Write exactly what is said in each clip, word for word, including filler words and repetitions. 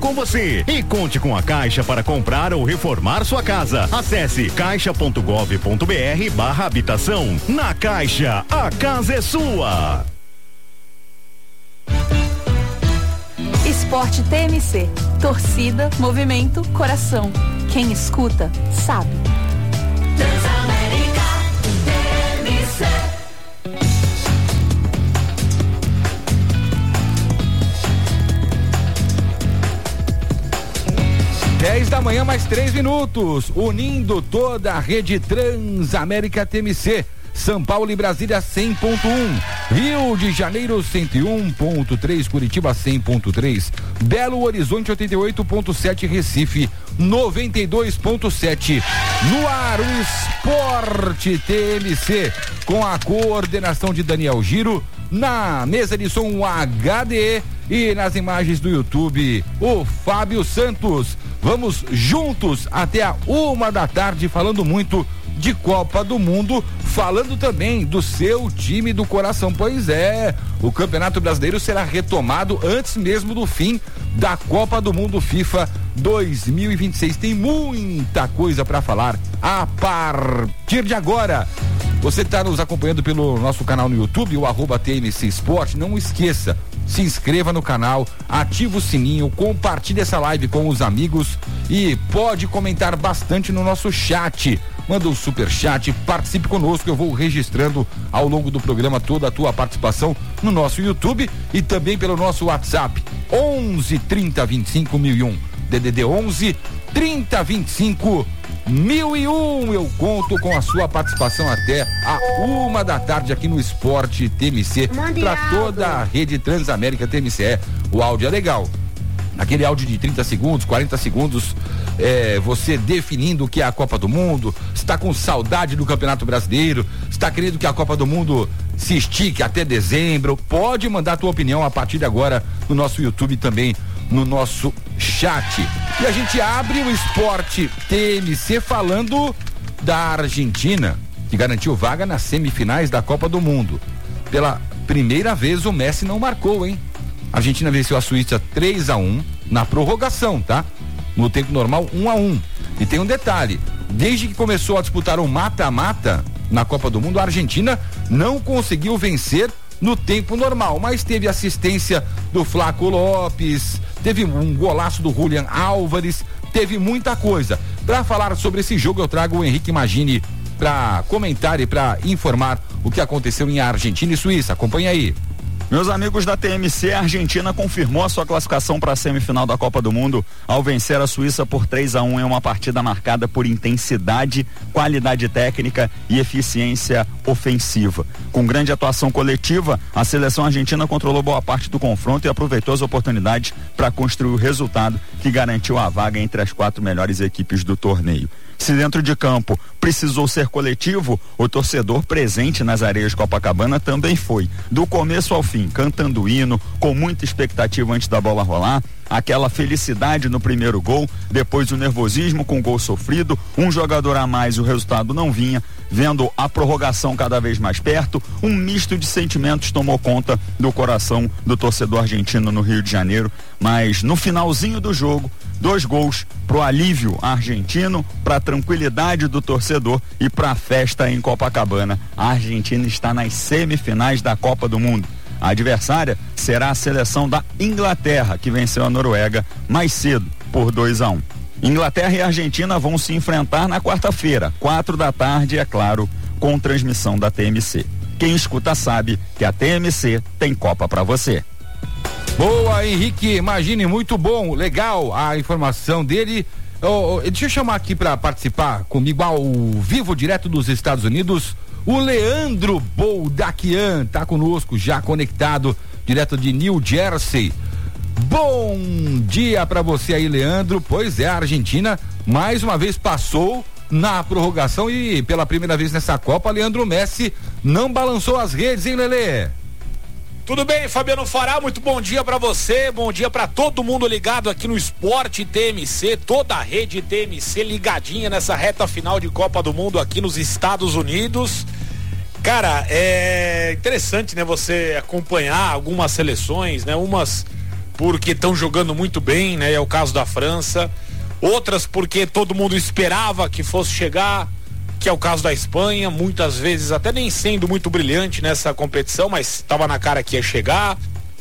com você. E conte com a Caixa para comprar ou reformar sua casa. Acesse caixa ponto gov ponto br barra habitação. Na Caixa, a casa é sua. Esporte T M C. Torcida, movimento, coração. Quem escuta, sabe. Transamérica T M C. dez da manhã, mais três minutos. Unindo toda a rede Transamérica T M C. São Paulo e Brasília cem ponto um, Rio de Janeiro cento e um ponto três, Curitiba cem ponto três, Belo Horizonte oitenta e oito ponto sete, Recife noventa e dois ponto sete. No ar o Esporte T M C com a coordenação de Daniel Giro, na mesa de som o H D E e nas imagens do YouTube o Fábio Santos. Vamos juntos até a uma da tarde falando muito de Copa do Mundo, falando também do seu time do coração. Pois é, o Campeonato Brasileiro será retomado antes mesmo do fim da Copa do Mundo FIFA dois mil e vinte e seis. Tem muita coisa para falar a partir de agora. Você está nos acompanhando pelo nosso canal no YouTube, o arroba T M C Esporte. Não esqueça, se inscreva no canal, ativa o sininho, compartilhe essa live com os amigos e pode comentar bastante no nosso chat. Manda um super chat, participe conosco, eu vou registrando ao longo do programa toda a tua participação no nosso YouTube e também pelo nosso WhatsApp, onze trinta vinte e cinco mil e um, D D D onze trinta vinte e cinco mil e um. Eu conto com a sua participação até a uma da tarde aqui no Esporte T M C para toda a rede Transamérica T M C. É, o áudio é legal. Aquele áudio de trinta segundos, quarenta segundos, é, você definindo o que é a Copa do Mundo, está com saudade do Campeonato Brasileiro, está querendo que a Copa do Mundo se estique até dezembro, pode mandar a tua opinião a partir de agora no nosso YouTube também, no nosso chat. E a gente abre o Esporte T M C falando da Argentina, que garantiu vaga nas semifinais da Copa do Mundo. Pela primeira vez o Messi não marcou, hein? A Argentina venceu a Suíça três a um na prorrogação, tá? No tempo normal, um a um. E tem um detalhe, desde que começou a disputar o mata-mata na Copa do Mundo, a Argentina não conseguiu vencer no tempo normal, mas teve assistência do Flaco Lopes, teve um golaço do Julián Álvares, teve muita coisa. Para falar sobre esse jogo, eu trago o Henrique Magini para comentar e para informar o que aconteceu em Argentina e Suíça. Acompanha aí. Meus amigos da T M C, a Argentina confirmou a sua classificação para a semifinal da Copa do Mundo ao vencer a Suíça por três a um em uma partida marcada por intensidade, qualidade técnica e eficiência ofensiva. Com grande atuação coletiva, a seleção argentina controlou boa parte do confronto e aproveitou as oportunidades para construir o resultado que garantiu a vaga entre as quatro melhores equipes do torneio. Se dentro de campo precisou ser coletivo, o torcedor presente nas areias de Copacabana também foi, do começo ao fim, cantando hino, com muita expectativa antes da bola rolar, aquela felicidade no primeiro gol, depois o nervosismo com o gol sofrido, um jogador a mais e o resultado não vinha, vendo a prorrogação cada vez mais perto, um misto de sentimentos tomou conta do coração do torcedor argentino no Rio de Janeiro, mas no finalzinho do jogo, dois gols pro alívio argentino, pra tranquilidade do torcedor e pra festa em Copacabana. A Argentina está nas semifinais da Copa do Mundo. A adversária será a seleção da Inglaterra, que venceu a Noruega mais cedo por dois a um. Inglaterra e Argentina vão se enfrentar na quarta-feira, quatro da tarde, é claro, com transmissão da T M C. Quem escuta sabe que a T M C tem Copa pra você. Boa, Henrique, imagine, muito bom, legal a informação dele. Oh, oh, deixa eu chamar aqui para participar comigo ao vivo, direto dos Estados Unidos, o Leandro Boldaquian, tá conosco, já conectado, direto de New Jersey. Bom dia para você aí, Leandro. Pois é, a Argentina mais uma vez passou na prorrogação e pela primeira vez nessa Copa, Leandro Messi não balançou as redes, hein, Lelê? Tudo bem, Fabiano Fará, muito bom dia pra você, bom dia pra todo mundo ligado aqui no Esporte T M C, toda a rede T M C ligadinha nessa reta final de Copa do Mundo aqui nos Estados Unidos. Cara, é interessante, né, você acompanhar algumas seleções, né, umas porque estão jogando muito bem, né? É o caso da França. Outras porque todo mundo esperava que fosse chegar, que é o caso da Espanha, muitas vezes até nem sendo muito brilhante nessa competição, mas estava na cara que ia chegar.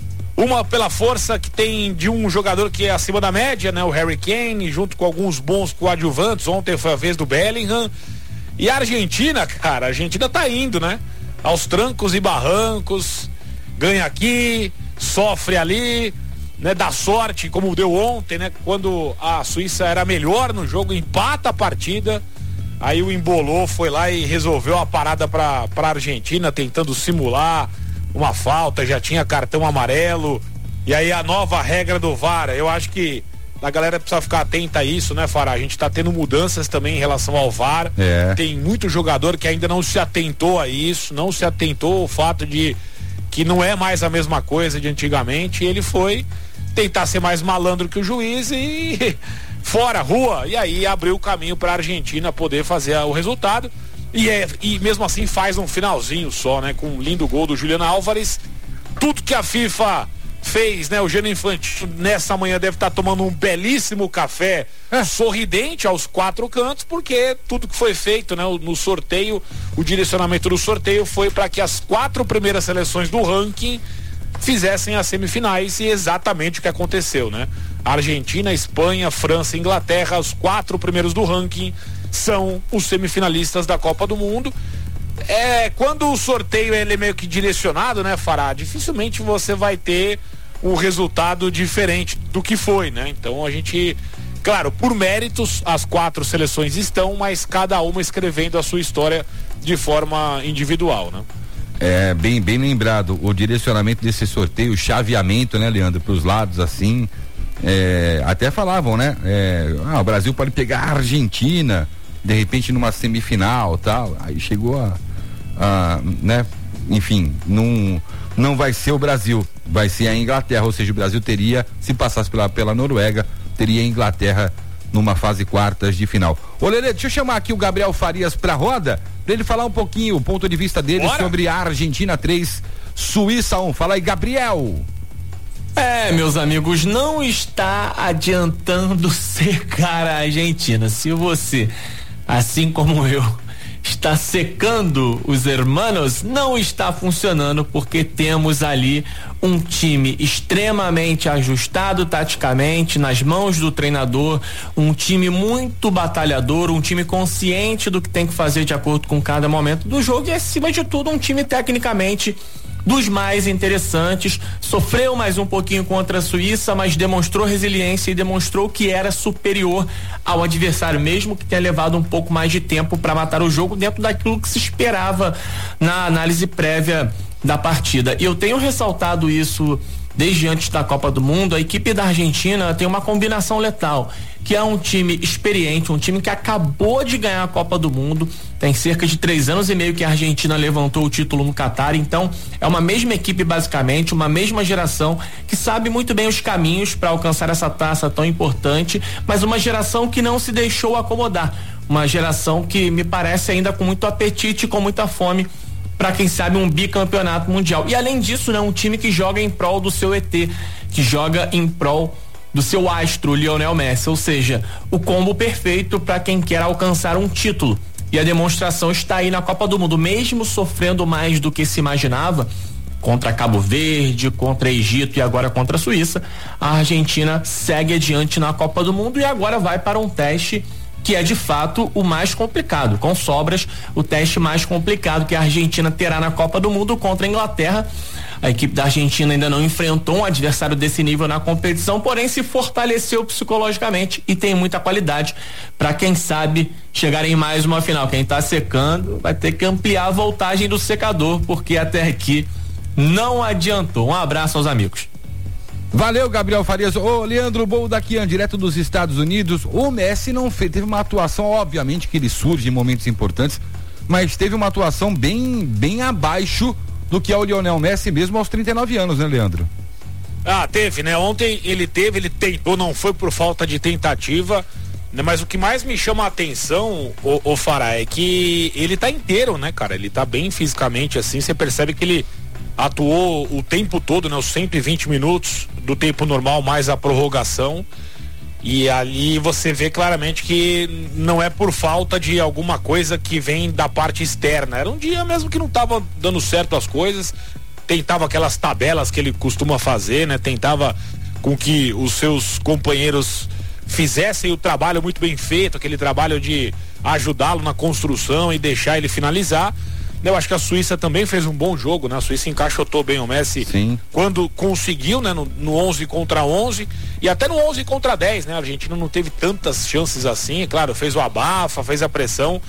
Uma pela força que tem de um jogador que é acima da média, né? O Harry Kane, junto com alguns bons coadjuvantes. Ontem foi a vez do Bellingham. E a Argentina, cara, a Argentina tá indo, né? Aos trancos e barrancos, ganha aqui, sofre ali, né? Dá sorte, como deu ontem, né? Quando a Suíça era melhor no jogo, empata a partida. Aí o embolou, foi lá e resolveu a parada pra, pra Argentina, tentando simular uma falta, já tinha cartão amarelo. E aí a nova regra do V A R, eu acho que a galera precisa ficar atenta a isso, né, Fará? A gente tá tendo mudanças também em relação ao V A R. É. Tem muito jogador que ainda não se atentou a isso, não se atentou ao fato de que não é mais a mesma coisa de antigamente. E ele foi tentar ser mais malandro que o juiz e fora, rua. E aí abriu o caminho para a Argentina poder fazer o resultado. E, é, e mesmo assim faz um finalzinho só, né? Com um lindo gol do Julián Álvares. Tudo que a FIFA fez, né? O Gianni Infantino nessa manhã deve estar tomando um belíssimo café é. sorridente aos quatro cantos, porque tudo que foi feito, né? No sorteio, o direcionamento do sorteio foi para que as quatro primeiras seleções do ranking fizessem as semifinais, e exatamente o que aconteceu, né? Argentina, Espanha, França e Inglaterra, os quatro primeiros do ranking são os semifinalistas da Copa do Mundo. É, quando o sorteio ele é meio que direcionado, né, Fará, dificilmente você vai ter um resultado diferente do que foi, né? Então a gente, claro, por méritos as quatro seleções estão, mas cada uma escrevendo a sua história de forma individual, né? É, bem, bem lembrado, o direcionamento desse sorteio, o chaveamento, né, Leandro, para os lados assim, é, até falavam, né, é, ah, o Brasil pode pegar a Argentina, de repente numa semifinal, tal, aí chegou a, a né, enfim, não, não vai ser o Brasil, vai ser a Inglaterra, ou seja, o Brasil teria, se passasse pela, pela Noruega, teria a Inglaterra numa fase quartas de final. Ô Lelê, deixa eu chamar aqui o Gabriel Farias pra roda, pra ele falar um pouquinho o ponto de vista dele Bora. sobre a Argentina três, Suíça um. Fala aí, Gabriel. É, meus amigos, não está adiantando secar a Argentina. Se você, assim como eu, está secando os hermanos, não está funcionando, porque temos ali um time extremamente ajustado taticamente, nas mãos do treinador, um time muito batalhador, um time consciente do que tem que fazer de acordo com cada momento do jogo e, acima de tudo, um time tecnicamente dos mais interessantes. Sofreu mais um pouquinho contra a Suíça, mas demonstrou resiliência e demonstrou que era superior ao adversário, mesmo que tenha levado um pouco mais de tempo para matar o jogo dentro daquilo que se esperava na análise prévia da partida. E eu tenho ressaltado isso desde antes da Copa do Mundo. A equipe da Argentina tem uma combinação letal, que é um time experiente, um time que acabou de ganhar a Copa do Mundo. Tem cerca de três anos e meio que a Argentina levantou o título no Catar, então é uma mesma equipe basicamente, uma mesma geração que sabe muito bem os caminhos para alcançar essa taça tão importante, mas uma geração que não se deixou acomodar, uma geração que me parece ainda com muito apetite, com muita fome para, quem sabe, um bicampeonato mundial. E além disso, né, um time que joga em prol do seu E T, que joga em prol do seu astro, Lionel Messi, ou seja, o combo perfeito para quem quer alcançar um título. E a demonstração está aí na Copa do Mundo, mesmo sofrendo mais do que se imaginava contra Cabo Verde, contra Egito e agora contra a Suíça, a Argentina segue adiante na Copa do Mundo e agora vai para um teste que é de fato o mais complicado, com sobras, o teste mais complicado que a Argentina terá na Copa do Mundo contra a Inglaterra. A equipe da Argentina ainda não enfrentou um adversário desse nível na competição, porém se fortaleceu psicologicamente e tem muita qualidade para, quem sabe, chegar em mais uma final. Quem está secando vai ter que ampliar a voltagem do secador, porque até aqui não adiantou. Um abraço aos amigos. Valeu, Gabriel Farias. Ô, Leandro Boldaquian, direto dos Estados Unidos. O Messi não fez, teve uma atuação, obviamente que ele surge em momentos importantes, mas teve uma atuação bem, bem abaixo do que é o Lionel Messi mesmo aos trinta e nove anos, né, Leandro? Ah, teve, né? Ontem ele teve, ele tentou, não foi por falta de tentativa, né? Mas o que mais me chama a atenção, o, o Fará, é que ele tá inteiro, né, cara? Ele tá bem fisicamente, assim, você percebe que ele atuou o tempo todo, né? Os cento e vinte minutos do tempo normal mais a prorrogação. E ali você vê claramente que não é por falta de alguma coisa que vem da parte externa. Era um dia mesmo que não estava dando certo as coisas. Tentava aquelas tabelas que ele costuma fazer, né? Tentava com que os seus companheiros fizessem o trabalho muito bem feito, aquele trabalho de ajudá-lo na construção e deixar ele finalizar. Eu acho que a Suíça também fez um bom jogo, né? A Suíça encaixotou bem o Messi. Sim. Quando conseguiu, né? No, no onze contra onze e até no onze contra dez, né? A Argentina não teve tantas chances assim, claro, fez o abafa, fez a pressão,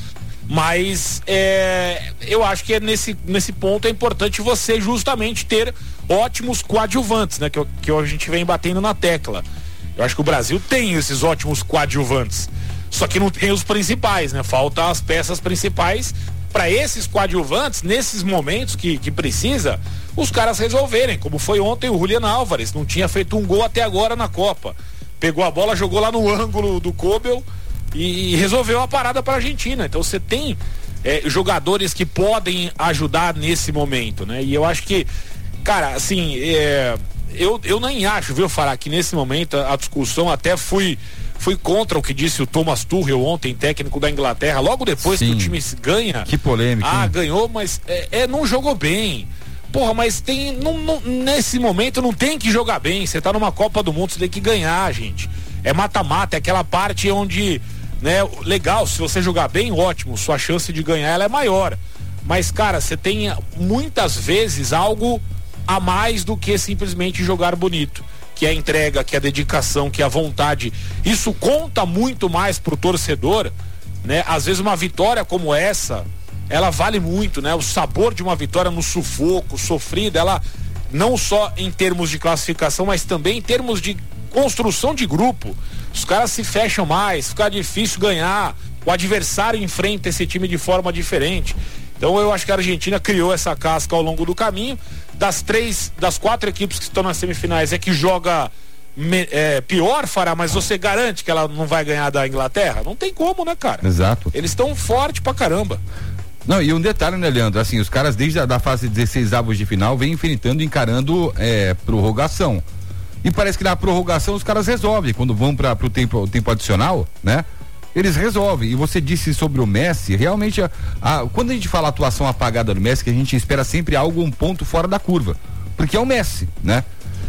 mas é, eu acho que é nesse, nesse ponto é importante você justamente ter ótimos coadjuvantes, né? Que, que a gente vem batendo na tecla. Eu acho que o Brasil tem esses ótimos coadjuvantes, só que não tem os principais, né? Falta as peças principais para esses coadjuvantes, nesses momentos que, que precisa, os caras resolverem, como foi ontem o Julián Álvares, não tinha feito um gol até agora na Copa, pegou a bola, jogou lá no ângulo do Kobel e, e resolveu a parada para a Argentina. Então você tem é, jogadores que podem ajudar nesse momento, né? E eu acho que, cara, assim, é, eu, eu nem acho, viu, Fará, que nesse momento a, a discussão até fui Fui contra o que disse o Thomas Tuchel ontem, técnico da Inglaterra, logo depois Sim. que o time ganha. Que polêmica. Ah, hein? ganhou, mas é, é, não jogou bem. Porra, mas tem. Não, não, nesse momento não tem que jogar bem. Você tá numa Copa do Mundo, você tem que ganhar, gente. É mata-mata, é aquela parte onde, né, legal, se você jogar bem, ótimo, sua chance de ganhar ela é maior. Mas, cara, você tem muitas vezes algo a mais do que simplesmente jogar bonito. Que é a entrega, que é a dedicação, que é a vontade. Isso conta muito mais pro torcedor, né? Às vezes uma vitória como essa, ela vale muito, né? O sabor de uma vitória no sufoco, sofrida, ela não só em termos de classificação, mas também em termos de construção de grupo. Os caras se fecham mais, fica difícil ganhar, o adversário enfrenta esse time de forma diferente. Então eu acho que a Argentina criou essa casca ao longo do caminho. Das três, das quatro equipes que estão nas semifinais, é que joga me, é, pior, Fará, mas você garante que ela não vai ganhar da Inglaterra? Não tem como, né, cara? Exato. Eles estão forte pra caramba. Não, e um detalhe, né, Leandro? Assim, os caras desde a da fase dezesseis avos de final vêm enfrentando, encarando é, prorrogação. E parece que na prorrogação os caras resolvem. Quando vão para pro tempo, tempo adicional, né? Eles resolvem. E você disse sobre o Messi, realmente, a, a, quando a gente fala atuação apagada do Messi, que a gente espera sempre algo, um ponto fora da curva. Porque é o Messi, né?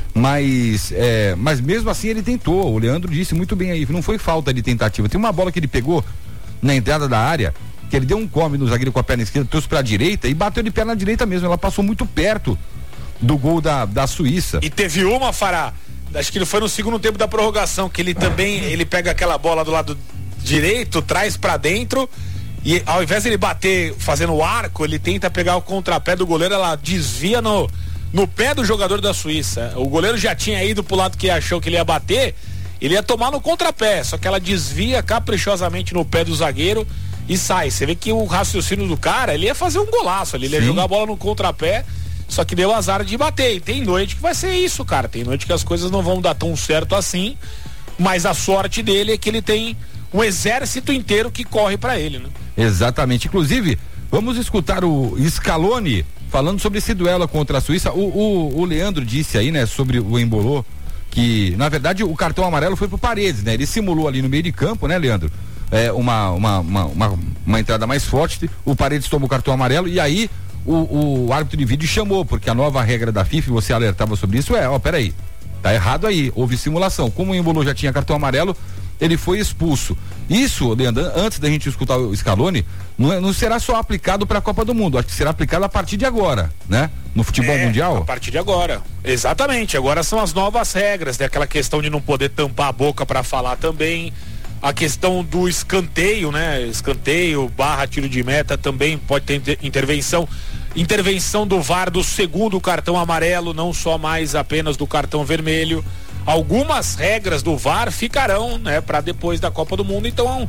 Mas, é, mas mesmo assim ele tentou. O Leandro disse muito bem aí, não foi falta de tentativa. Tem uma bola que ele pegou na entrada da área, que ele deu um come no zagueiro com a perna esquerda, trouxe pra direita e bateu de perna direita mesmo. Ela passou muito perto do gol da, da Suíça. E teve uma, Fará, acho que ele foi no segundo tempo da prorrogação, que ele também, ele pega aquela bola do lado direito, traz pra dentro e ao invés de ele bater fazendo o arco, ele tenta pegar o contrapé do goleiro, ela desvia no, no pé do jogador da Suíça. O goleiro já tinha ido pro lado que achou que ele ia bater, ele ia tomar no contrapé, só que ela desvia caprichosamente no pé do zagueiro e sai. Você vê que o raciocínio do cara, ele ia fazer um golaço ali, ele ia Sim. jogar a bola no contrapé, só que deu azar de bater. E tem noite que vai ser isso, cara, tem noite que as coisas não vão dar tão certo assim, mas a sorte dele é que ele tem um exército inteiro que corre para ele, né? Exatamente. Inclusive, vamos escutar o Scaloni falando sobre esse duelo contra a Suíça. O, o, o Leandro disse aí, né, sobre o Embolô, que na verdade o cartão amarelo foi pro Paredes, né? Ele simulou ali no meio de campo, né, Leandro? É, uma, uma, uma, uma, uma entrada mais forte, o Paredes tomou o cartão amarelo e aí o, o árbitro de vídeo chamou, porque a nova regra da FIFA, você alertava sobre isso, é, ó, peraí, tá errado aí, houve simulação. Como o Embolô já tinha cartão amarelo, ele foi expulso. Isso, Leandro, antes da gente escutar o Scaloni, não, é, não será só aplicado para a Copa do Mundo, acho que será aplicado a partir de agora, né? No futebol é, mundial. A partir de agora. Exatamente. Agora são as novas regras, né? Aquela questão de não poder tampar a boca para falar também. A questão do escanteio, né? Escanteio barra tiro de meta também pode ter intervenção. Intervenção do V A R do segundo cartão amarelo, não só mais apenas do cartão vermelho. Algumas regras do V A R ficarão, né, para depois da Copa do Mundo. Então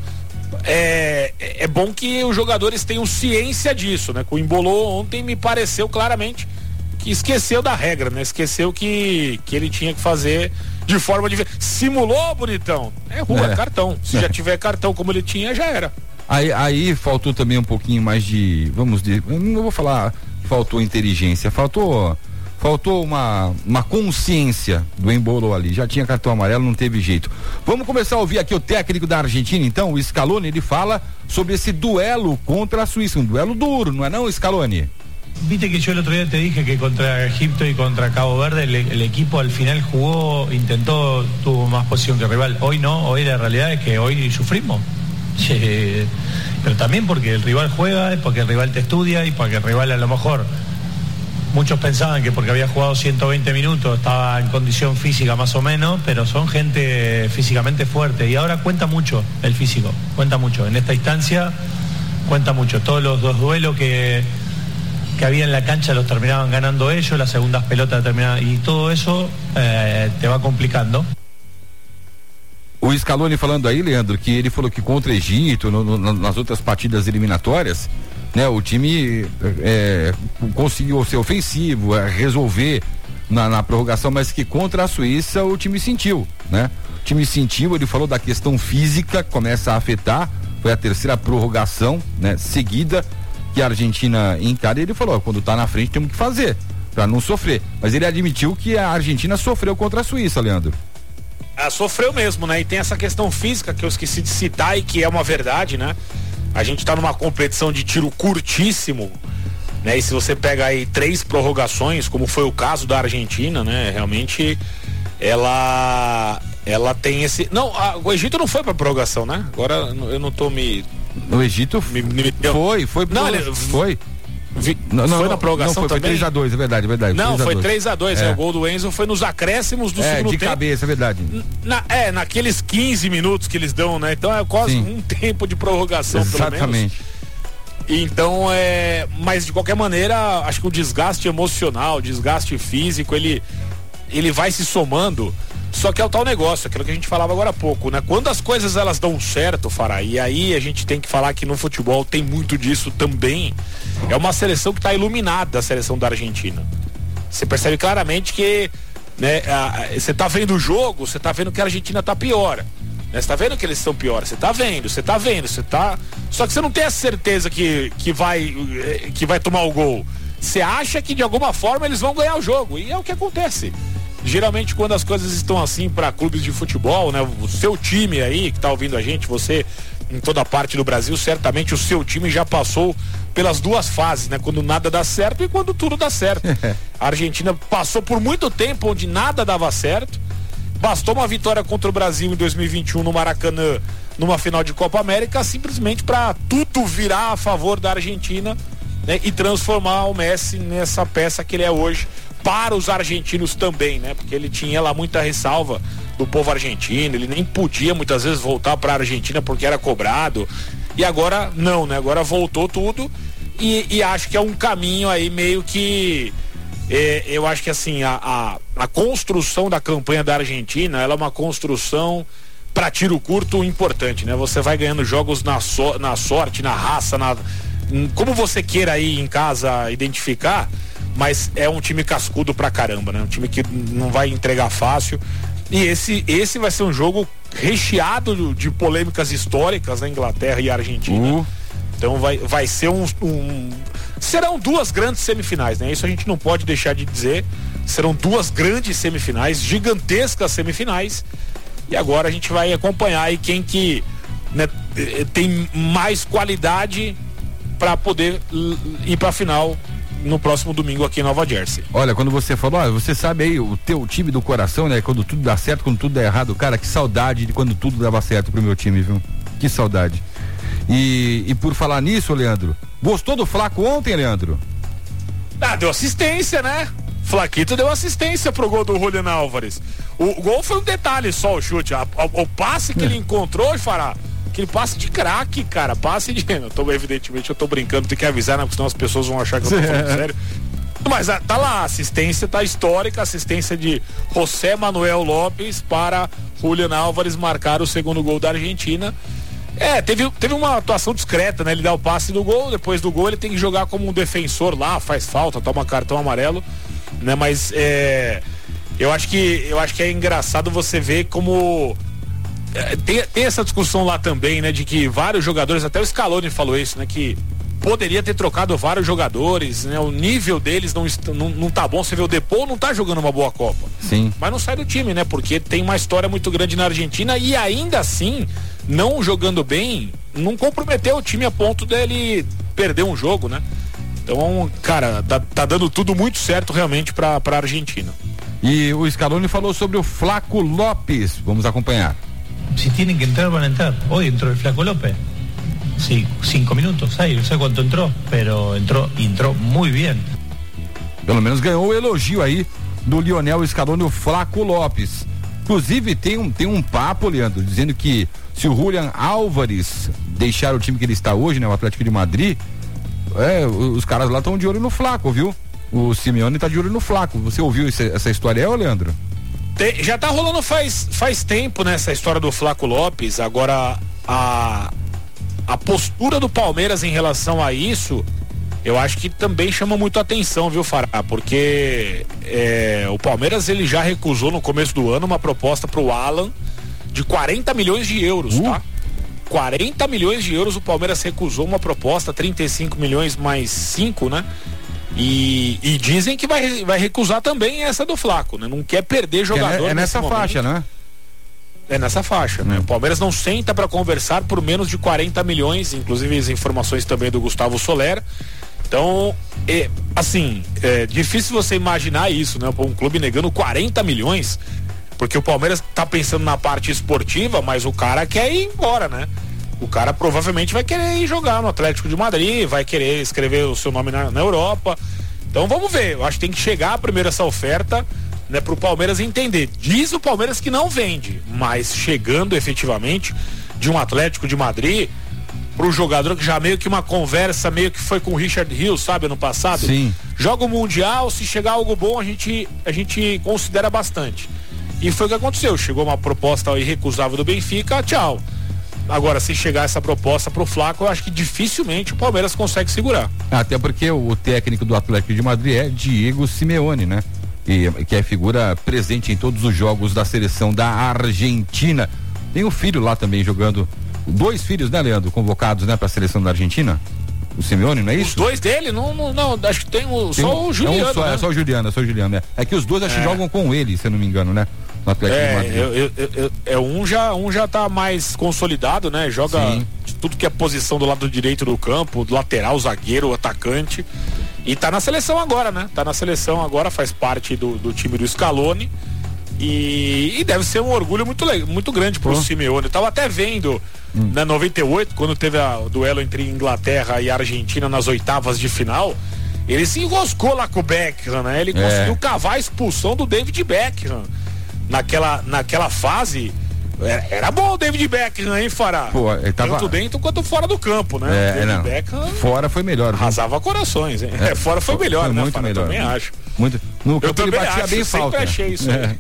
é, é bom que os jogadores tenham ciência disso, né? O Embolô ontem me pareceu claramente que esqueceu da regra, né? Esqueceu que, que ele tinha que fazer de forma diferente. Simulou, bonitão. É rua, é. cartão. Se é. já tiver cartão como ele tinha, já era. Aí, aí faltou também um pouquinho mais de, vamos dizer, eu não vou falar faltou inteligência, faltou faltou uma, uma consciência do Embolo ali, já tinha cartão amarelo, não teve jeito. Vamos começar a ouvir aqui o técnico da Argentina, então, o Scaloni, ele fala sobre esse duelo contra a Suíça, um duelo duro, não é não, Scaloni? Viste que yo el otro día te dije que contra Egipto y contra Cabo Verde el, el equipo al final jugó, intentó, tuvo más posición que el rival. Hoy no, hoy la realidad es que hoy sufrimos. Eh, pero también porque el rival juega, porque el rival te estudia y porque el rival a lo mejor muchos pensaban que porque había jugado ciento veinte minutos estaba en condición física más o menos, pero son gente físicamente fuerte y ahora cuenta mucho el físico, cuenta mucho. En esta instancia cuenta mucho. Todos los dos duelos que que había en la cancha los terminaban ganando ellos, las segundas pelotas terminaban, y todo eso eh, te va complicando. O Scaloni falando aí, Leandro, que ele falou que contra o Egito, no, no, nas outras partidas eliminatórias, né, o time é, conseguiu ser ofensivo, é, resolver na, na prorrogação, mas que contra a Suíça o time sentiu, né? O time sentiu, ele falou da questão física, começa a afetar, foi a terceira prorrogação, né, seguida, que a Argentina encara, e ele falou, quando tá na frente temos que fazer, pra não sofrer. Mas ele admitiu que a Argentina sofreu contra a Suíça, Leandro. Ah, sofreu mesmo, né? E tem essa questão física que eu esqueci de citar e que é uma verdade, né? A gente tá numa competição de tiro curtíssimo, né? E se você pega aí três prorrogações, como foi o caso da Argentina, né? Realmente, ela ela tem esse... Não, a, o Egito não foi pra prorrogação, né? Agora eu não tô me... No Egito me, me, foi, foi, não, ele, foi. Vi, não, não, foi na prorrogação não, foi, também? Foi três a dois, é verdade, é verdade. Não, foi três a dois, é. É, o gol do Enzo foi nos acréscimos do é, segundo de tempo. cabeça, é verdade. Na, é, naqueles quinze minutos que eles dão, né? Então é quase Sim. um tempo de prorrogação, Exatamente. pelo menos. Então, é, mas de qualquer maneira, acho que o desgaste emocional, o desgaste físico, ele, ele vai se somando. Só que é o tal negócio, aquilo que a gente falava agora há pouco, né? Quando as coisas elas dão certo, Fará, e aí a gente tem que falar que no futebol tem muito disso também, é uma seleção que está iluminada, a seleção da Argentina. Você percebe claramente que, né, você tá vendo o jogo, você tá vendo que a Argentina tá pior, né? Você tá vendo que eles são piores, você tá vendo, você tá vendo, você tá... Só que você não tem a certeza que, que, vai, que vai tomar o gol. Você acha que de alguma forma eles vão ganhar o jogo, e é o que acontece. Geralmente quando as coisas estão assim para clubes de futebol, né? O seu time aí que tá ouvindo a gente, você em toda parte do Brasil, certamente o seu time já passou pelas duas fases, né? Quando nada dá certo e quando tudo dá certo. A Argentina passou por muito tempo onde nada dava certo. Bastou uma vitória contra o Brasil em dois mil e vinte e um no Maracanã, numa final de Copa América, simplesmente para tudo virar a favor da Argentina, né? E transformar o Messi nessa peça que ele é hoje. Para os argentinos também, né? Porque ele tinha lá muita ressalva do povo argentino, ele nem podia muitas vezes voltar para a Argentina porque era cobrado, e agora não, né? Agora voltou tudo e, e acho que é um caminho aí meio que é, eu acho que assim, a, a, a construção da campanha da Argentina, ela é uma construção para tiro curto importante, né? Você vai ganhando jogos na, so, na sorte, na raça, na, como você queira aí em casa identificar, mas é um time cascudo pra caramba, né? Um time que não vai entregar fácil. E esse, esse vai ser um jogo recheado de polêmicas históricas na Inglaterra e Argentina. Uh. Então vai, vai ser um, um... Serão duas grandes semifinais, né? Isso a gente não pode deixar de dizer. Serão duas grandes semifinais, gigantescas semifinais. E agora a gente vai acompanhar aí quem que, né, tem mais qualidade para poder ir pra final no próximo domingo aqui em Nova Jersey. Olha, quando você falou, ó, você sabe aí o teu time do coração, né? Quando tudo dá certo, quando tudo dá errado, cara, que saudade de quando tudo dava certo pro meu time, viu? Que saudade. E, e por falar nisso, Leandro, gostou do Flaco ontem, Leandro? Ah, deu assistência, né? Flaquito deu assistência pro gol do Julián Álvares. O, o gol foi um detalhe só, o chute. A, a, o passe que é. ele encontrou, Fará, aquele passe de craque, cara, passe de... Eu tô, evidentemente, eu tô brincando, tem que avisar, né? Porque senão as pessoas vão achar que eu tô falando sério. Mas tá lá, a assistência tá histórica, assistência de José Manuel Lopes para Julián Álvares marcar o segundo gol da Argentina. É, teve, teve uma atuação discreta, né? Ele dá o passe do gol, depois do gol ele tem que jogar como um defensor lá, faz falta, toma cartão amarelo, né? Mas é... Eu acho que, eu acho que é engraçado você ver como... Tem, tem essa discussão lá também, né? De que vários jogadores, até o Scaloni falou isso, né? Que poderia ter trocado vários jogadores, né? O nível deles não, não, não tá bom. Você vê, o Depou não tá jogando uma boa Copa. Sim. Mas não sai do time, né? Porque tem uma história muito grande na Argentina e ainda assim, não jogando bem, não comprometeu o time a ponto dele perder um jogo, né? Então, cara, tá, tá dando tudo muito certo realmente pra, pra Argentina. E o Scaloni falou sobre o Flaco Lopes. Vamos acompanhar. Si tienen que entrar, van a entrar. Hoy entró el Flaco López. Sí, cinco minutos, seis, no sé cuánto entró, pero entró, entró muy bien. Pelo menos ganhou o elogio aí do Lionel Scaloni, o Flaco Lopes. Inclusive tem um, tem um papo, Leandro, dizendo que se o Julián Álvares deixar o time que ele está hoje, né, o Atlético de Madrid, é, os caras lá estão de olho no Flaco, viu? O Simeone tá de olho no Flaco. Você ouviu essa, essa história, é, Leandro? Tem, já tá rolando faz, faz tempo, né, essa história do Flaco Lopes. Agora, a a postura do Palmeiras em relação a isso, eu acho que também chama muito atenção, viu, Fará? Porque é, o Palmeiras, ele já recusou no começo do ano uma proposta pro Alan de quarenta milhões de euros, uh. tá? quarenta milhões de euros o Palmeiras recusou uma proposta, trinta e cinco milhões mais cinco, né? E, e dizem que vai, vai recusar também essa do Flaco, né? Não quer perder jogador. É, é nessa nesse faixa, momento. né? É nessa faixa, né? O Palmeiras não senta para conversar por menos de quarenta milhões, inclusive as informações também do Gustavo Soler. Então, é, assim, é difícil você imaginar isso, né? Um clube negando quarenta milhões, porque o Palmeiras tá pensando na parte esportiva, mas o cara quer ir embora, né? O cara provavelmente vai querer ir jogar no Atlético de Madrid, vai querer escrever o seu nome na, na Europa. Então vamos ver, eu acho que tem que chegar primeiro essa oferta, né, pro Palmeiras entender. Diz o Palmeiras que não vende, mas chegando efetivamente de um Atlético de Madrid pro jogador que já meio que uma conversa meio que foi com o Richard Hill, sabe, ano passado. Sim. Joga o Mundial, se chegar algo bom a gente, a gente considera bastante. E foi o que aconteceu, chegou uma proposta irrecusável do Benfica, tchau. Agora, se chegar essa proposta pro Flaco, eu acho que dificilmente o Palmeiras consegue segurar. Até porque o técnico do Atlético de Madrid é Diego Simeone, né? E, que é figura presente em todos os jogos da seleção da Argentina. Tem o filho lá também jogando, dois filhos, né, Leandro, convocados, né, para a seleção da Argentina. O Simeone, não é isso? Os dois dele? Não, não, não acho que tem, o, tem só um, o Juliano. É, um só, né? é só o Juliano, é só o Juliano, né? É que os dois acho que é. jogam com ele, se eu não me engano, né? No Atlético é, de Madrid. Eu, eu, eu, eu, um, já, um já tá mais consolidado, né? Joga Sim. de tudo que é posição do lado direito do campo, do lateral, zagueiro, atacante. E tá na seleção agora, né? Tá na seleção agora, faz parte do, do time do Scaloni. E, e deve ser um orgulho muito, muito grande pro Pô. Simeone. Eu tava até vendo hum. na noventa e oito, quando teve a, o duelo entre Inglaterra e Argentina nas oitavas de final. Ele se enroscou lá com o Beckham, né? Ele é. conseguiu cavar a expulsão do David Beckham. Naquela, naquela fase, era, era bom o David Beckham, hein, Fará? Pô, ele tava... Tanto dentro quanto fora do campo, né? É, o David não. Beckham fora foi melhor. Arrasava corações, hein? É, fora foi melhor, foi né, muito Fará? melhor. Eu também acho. Muito. No campo eu ele batia acho, bem eu falta. sempre achei isso. É.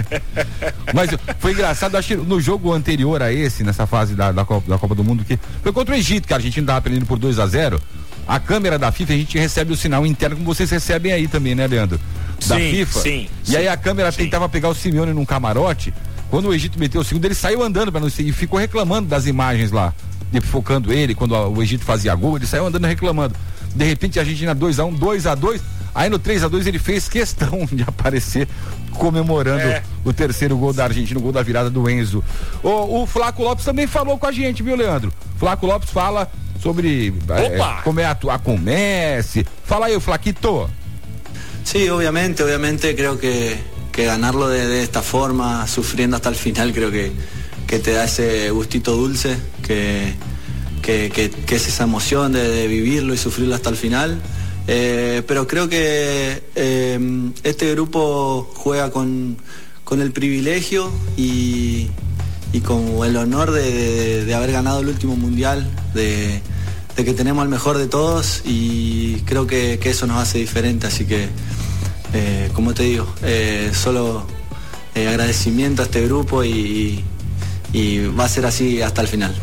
Mas foi engraçado, acho que no jogo anterior a esse, nessa fase da, da, Copa, da Copa do Mundo, que foi contra o Egito, que a Argentina tava perdendo por dois a zero. A câmera da FIFA, a gente recebe o sinal interno, como vocês recebem aí também, né, Leandro? Da sim, FIFA. Sim. E sim, aí a câmera sim. tentava pegar o Simeone num camarote. Quando o Egito meteu o segundo, ele saiu andando para não ser, e ficou reclamando das imagens lá, de, focando ele quando a, o Egito fazia gol, ele saiu andando reclamando. De repente a Argentina dois a um, dois a dois, aí no três a dois ele fez questão de aparecer comemorando é. o terceiro gol da Argentina, o gol da virada do Enzo. O, o Flaco Lopes também falou com a gente, viu, Leandro? Flaco Lopes fala sobre é, como é atuar com o Messi. Fala aí, Flaquito. Sí, obviamente, obviamente creo que, que ganarlo de, de esta forma, sufriendo hasta el final, creo que, que te da ese gustito dulce, que, que, que, que es esa emoción de, de vivirlo y sufrirlo hasta el final. Eh, pero creo que eh, este grupo juega con, con el privilegio y, y con el honor de, de, de haber ganado el último mundial, de, de que tenemos al mejor de todos, y creo que, que eso nos hace diferente. Así que, eh, como te digo, eh, solo eh, agradecimiento a este grupo y, y va a ser así hasta el final.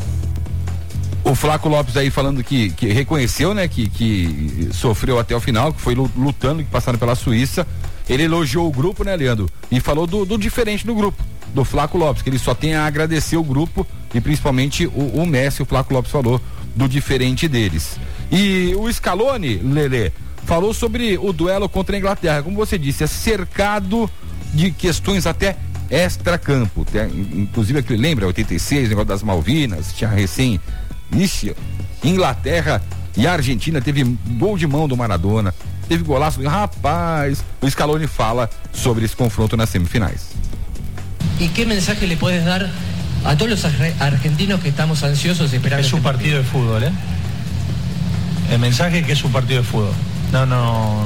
O Flaco Lopes aí falando que, que reconheceu, né, que, que sofreu até o final, que foi lutando, que passaram pela Suíça. Ele elogiou o grupo, né, Leandro? E falou do, do diferente do grupo, do Flaco Lopes, que ele só tem a agradecer o grupo e principalmente o, o Messi. O Flaco Lopes falou do diferente deles. E o Scaloni, Lelê, falou sobre o duelo contra a Inglaterra. Como você disse, é cercado de questões até extra-campo. Inclusive, aquele, lembra, oitenta e seis, negócio das Malvinas, tinha recém. Ixi, Inglaterra e a Argentina teve gol de mão do Maradona, teve golaço. Rapaz, o Scaloni fala sobre esse confronto nas semifinais. ¿Y qué mensaje le puedes dar a todos los argentinos que estamos ansiosos esperando? Es un partido de fútbol, ¿eh? El mensaje es que es un partido de fútbol. No, no,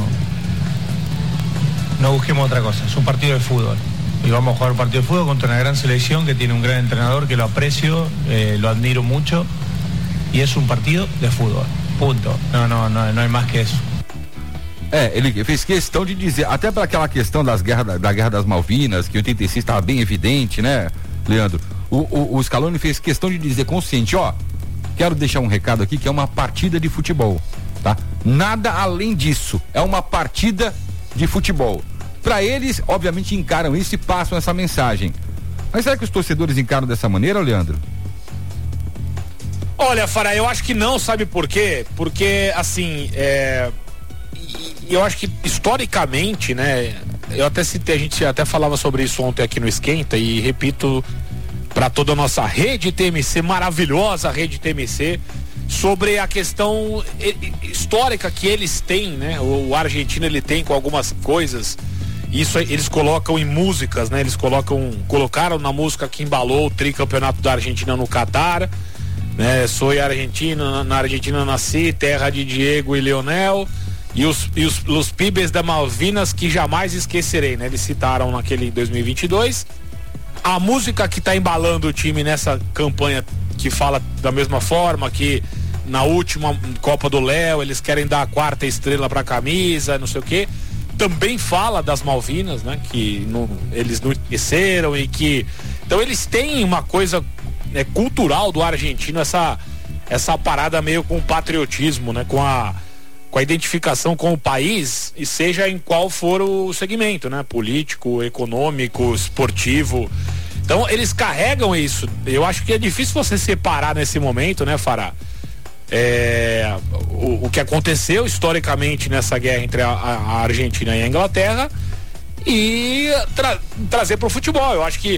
no busquemos otra cosa. Es un partido de fútbol. Y vamos a jugar un partido de fútbol contra una gran selección que tiene un gran entrenador que lo aprecio, eh, lo admiro mucho. E é um partido de futebol. Ponto. Não, não, não, não é mais que isso. É, ele fez questão de dizer, até para aquela questão das guerra, da, da Guerra das Malvinas, que em oitenta e seis estava bem evidente, né, Leandro? O, o, o Scaloni fez questão de dizer consciente, ó, quero deixar um recado aqui que é uma partida de futebol, tá? Nada além disso, é uma partida de futebol. Para eles, obviamente, encaram isso e passam essa mensagem. Mas será que os torcedores encaram dessa maneira, Leandro? Olha, Fará, eu acho que não, sabe por quê? Porque, assim, é, eu acho que historicamente, né, eu até citei, a gente até falava sobre isso ontem aqui no Esquenta e repito para toda a nossa rede T M C, maravilhosa rede T M C, sobre a questão histórica que eles têm, né, o, o argentino ele tem com algumas coisas, isso eles colocam em músicas, né, eles colocam, colocaram na música que embalou o tricampeonato da Argentina no Catar, né, sou argentino, na Argentina nasci, terra de Diego e Leonel, e os, e os, os pibes da Malvinas que jamais esquecerei, né, eles citaram naquele dois mil e vinte e dois, a música que tá embalando o time nessa campanha que fala da mesma forma, que na última Copa do Léo eles querem dar a quarta estrela pra camisa, não sei o que, também fala das Malvinas, né, que não, eles não esqueceram e que, então eles têm uma coisa, né, cultural do argentino, essa essa parada meio com o patriotismo, né, com a com a identificação com o país, e seja em qual for o segmento, né, político, econômico, esportivo. Então eles carregam isso. Eu acho que é difícil você separar nesse momento, né, Fará, é, o, o que aconteceu historicamente nessa guerra entre a, a Argentina e a Inglaterra e tra, trazer para o futebol. Eu acho que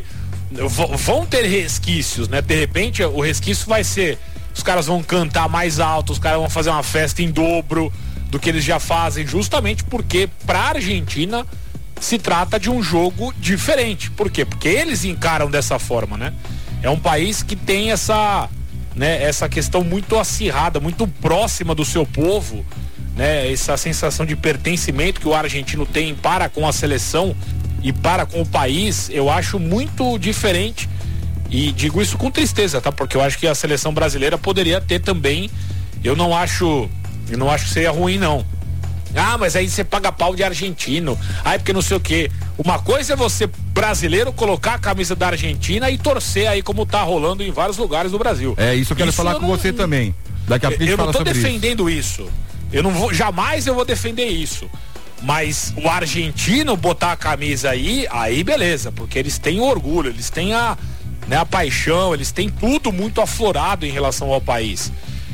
vão ter resquícios, né? De repente o resquício vai ser, os caras vão cantar mais alto, os caras vão fazer uma festa em dobro do que eles já fazem, justamente porque pra Argentina se trata de um jogo diferente. Por quê? Porque eles encaram dessa forma, né? É um país que tem essa, né, essa questão muito acirrada, muito próxima do seu povo, né? Essa sensação de pertencimento que o argentino tem para com a seleção e para com o país, eu acho muito diferente, e digo isso com tristeza, tá? Porque eu acho que a seleção brasileira poderia ter também, eu não acho, eu não acho que seria ruim, não. Ah, mas aí você paga pau de argentino, aí porque não sei o quê. Uma coisa é você, brasileiro, colocar a camisa da Argentina e torcer aí como tá rolando em vários lugares do Brasil. É isso que eu quero isso falar eu com não, você também. Daqui a pouco eu fala não tô sobre defendendo isso. isso. Eu não vou, jamais eu vou defender isso. Mas o argentino botar a camisa aí, aí beleza, porque eles têm orgulho, eles têm a, né, a paixão, eles têm tudo muito aflorado em relação ao país.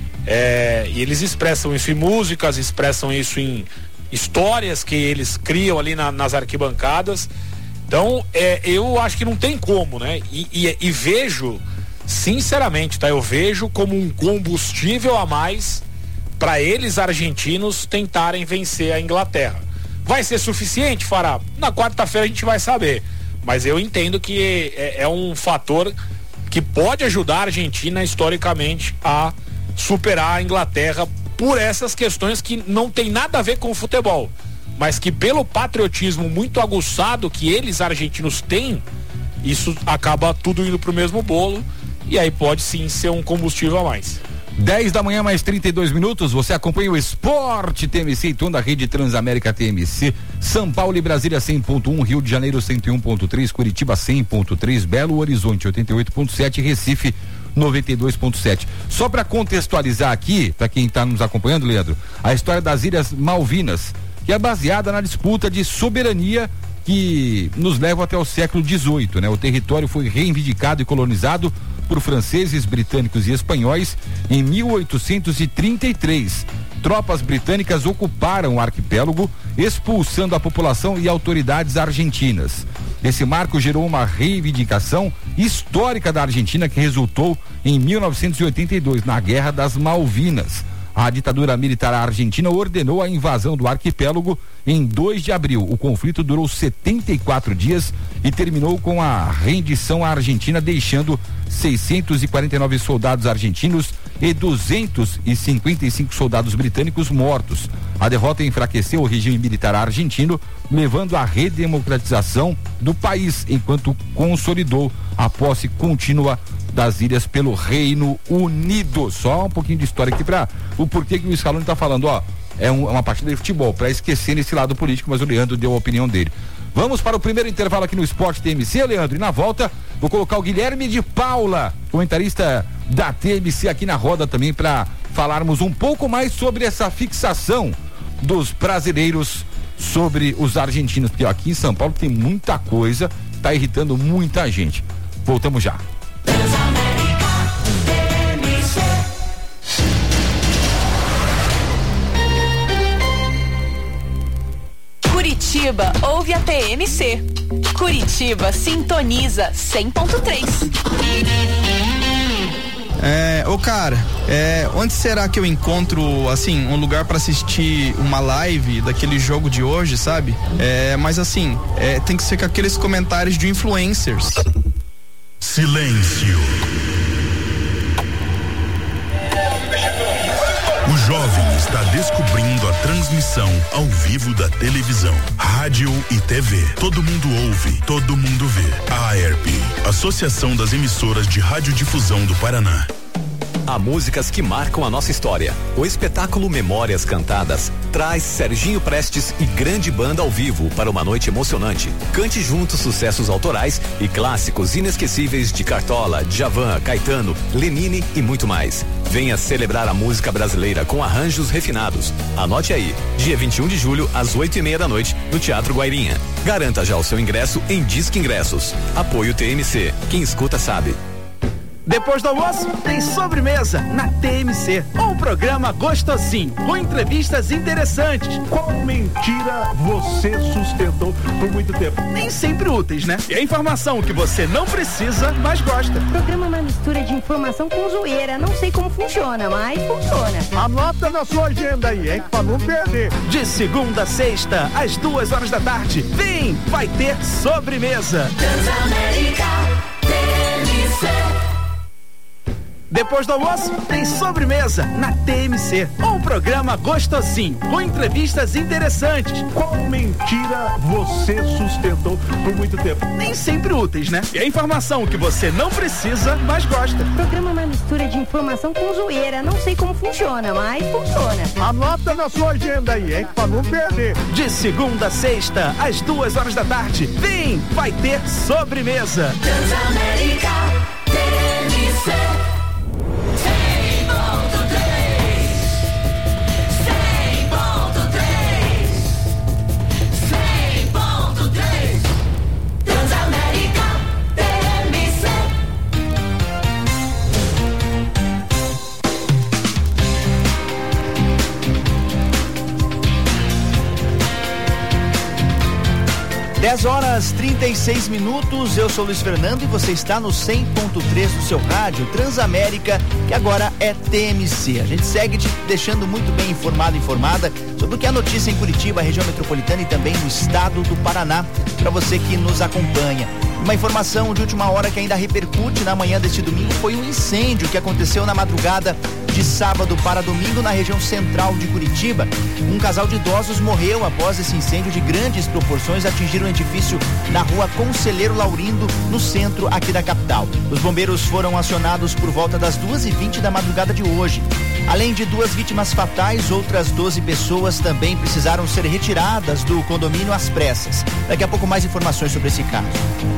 É, e eles expressam isso em músicas, expressam isso em histórias que eles criam ali na, nas arquibancadas. Então, é, eu acho que não tem como, né? E, e, e vejo, sinceramente, tá? Eu vejo como um combustível a mais para eles argentinos tentarem vencer a Inglaterra. Vai ser suficiente, Fará? Na quarta-feira a gente vai saber. Mas eu entendo que é, é um fator que pode ajudar a Argentina historicamente a superar a Inglaterra por essas questões que não tem nada a ver com o futebol, mas que pelo patriotismo muito aguçado que eles argentinos têm, isso acaba tudo indo pro mesmo bolo, e aí pode sim ser um combustível a mais. dez da manhã, mais trinta e dois minutos, você acompanha o Esporte T M C e toda a rede Transamérica T M C, São Paulo e Brasília cem ponto um, Rio de Janeiro cento e um ponto três, Curitiba cem ponto três, Belo Horizonte oitenta e oito ponto sete, Recife noventa e dois ponto sete. Só para contextualizar aqui, para quem está nos acompanhando, Leandro, a história das Ilhas Malvinas, que é baseada na disputa de soberania que nos leva até o século dezoito, né? O território foi reivindicado e colonizado por franceses, britânicos e espanhóis em mil oitocentos e trinta e três. Tropas britânicas ocuparam o arquipélago, expulsando a população e autoridades argentinas. Esse marco gerou uma reivindicação histórica da Argentina que resultou em mil novecentos e oitenta e dois, na Guerra das Malvinas. A ditadura militar argentina ordenou a invasão do arquipélago em dois de abril. O conflito durou setenta e quatro dias e terminou com a rendição à Argentina, deixando seiscentos e quarenta e nove soldados argentinos e duzentos e cinquenta e cinco soldados britânicos mortos. A derrota enfraqueceu o regime militar argentino, levando à redemocratização do país, enquanto consolidou a posse contínua das ilhas pelo Reino Unido. Só um pouquinho de história aqui para o porquê que o Scaloni está falando, ó, é um, uma partida de futebol, para esquecer nesse lado político, mas o Leandro deu a opinião dele. Vamos para o primeiro intervalo aqui no Esporte T M C, Leandro, e na volta vou colocar o Guilherme de Paula, comentarista da T M C, aqui na roda também, para falarmos um pouco mais sobre essa fixação dos brasileiros sobre os argentinos, porque aqui em São Paulo tem muita coisa, tá irritando muita gente. Voltamos já. Curitiba ouve a T M C. Curitiba sintoniza cem ponto três. É, ô cara, é, onde será que eu encontro, assim, um lugar pra assistir uma live daquele jogo de hoje, sabe? É, mas assim, é, tem que ser com aqueles comentários de influencers. Silêncio. O jovem está descobrindo a transmissão ao vivo da televisão, rádio e T V. Todo mundo ouve, todo mundo vê. A AERP, Associação das Emissoras de Radiodifusão do Paraná. Há músicas que marcam a nossa história. O espetáculo Memórias Cantadas traz Serginho Prestes e grande banda ao vivo para uma noite emocionante. Cante juntos sucessos autorais e clássicos inesquecíveis de Cartola, Djavan, Caetano, Lenine e muito mais. Venha celebrar a música brasileira com arranjos refinados. Anote aí, dia vinte e um de julho, às oito e meia da noite, no Teatro Guairinha. Garanta já o seu ingresso em Disque Ingressos. Apoio T M C. Quem escuta sabe. Depois do almoço, tem sobremesa na T M C. Um programa gostosinho, com entrevistas interessantes. Qual mentira você sustentou por muito tempo? Nem sempre úteis, né? E a informação que você não precisa, mas gosta. O programa é uma mistura de informação com zoeira. Não sei como funciona, mas funciona. Anota na sua agenda aí, hein? Pra não perder. De segunda a sexta, às duas horas da tarde. Vem, vai ter sobremesa. Transamérica T M C. Depois do almoço, tem sobremesa na T M C. Um programa gostosinho, com entrevistas interessantes. Qual mentira você sustentou por muito tempo? Nem sempre úteis, né? E a informação que você não precisa, mas gosta. O programa é uma mistura de informação com zoeira. Não sei como funciona, mas funciona. Anota na sua agenda aí, hein? Pra não perder. De segunda a sexta, às duas horas da tarde. Vem, vai ter sobremesa. Transamérica T M C. dez horas trinta e seis minutos, eu sou Luiz Fernando e você está no cem ponto três do seu rádio Transamérica, que agora é T M C. A gente segue te deixando muito bem informado e informada sobre o que é notícia em Curitiba, região metropolitana e também no estado do Paraná, para você que nos acompanha. Uma informação de última hora que ainda repercute na manhã deste domingo foi um incêndio que aconteceu na madrugada de sábado para domingo na região central de Curitiba. Um casal de idosos morreu após esse incêndio de grandes proporções atingir um edifício na rua Conselheiro Laurindo, no centro aqui da capital. Os bombeiros foram acionados por volta das duas e vinte da madrugada de hoje. Além de duas vítimas fatais, outras doze pessoas também precisaram ser retiradas do condomínio às pressas. Daqui a pouco mais informações sobre esse caso.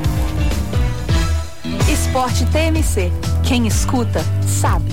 Esporte T M C. Quem escuta, sabe.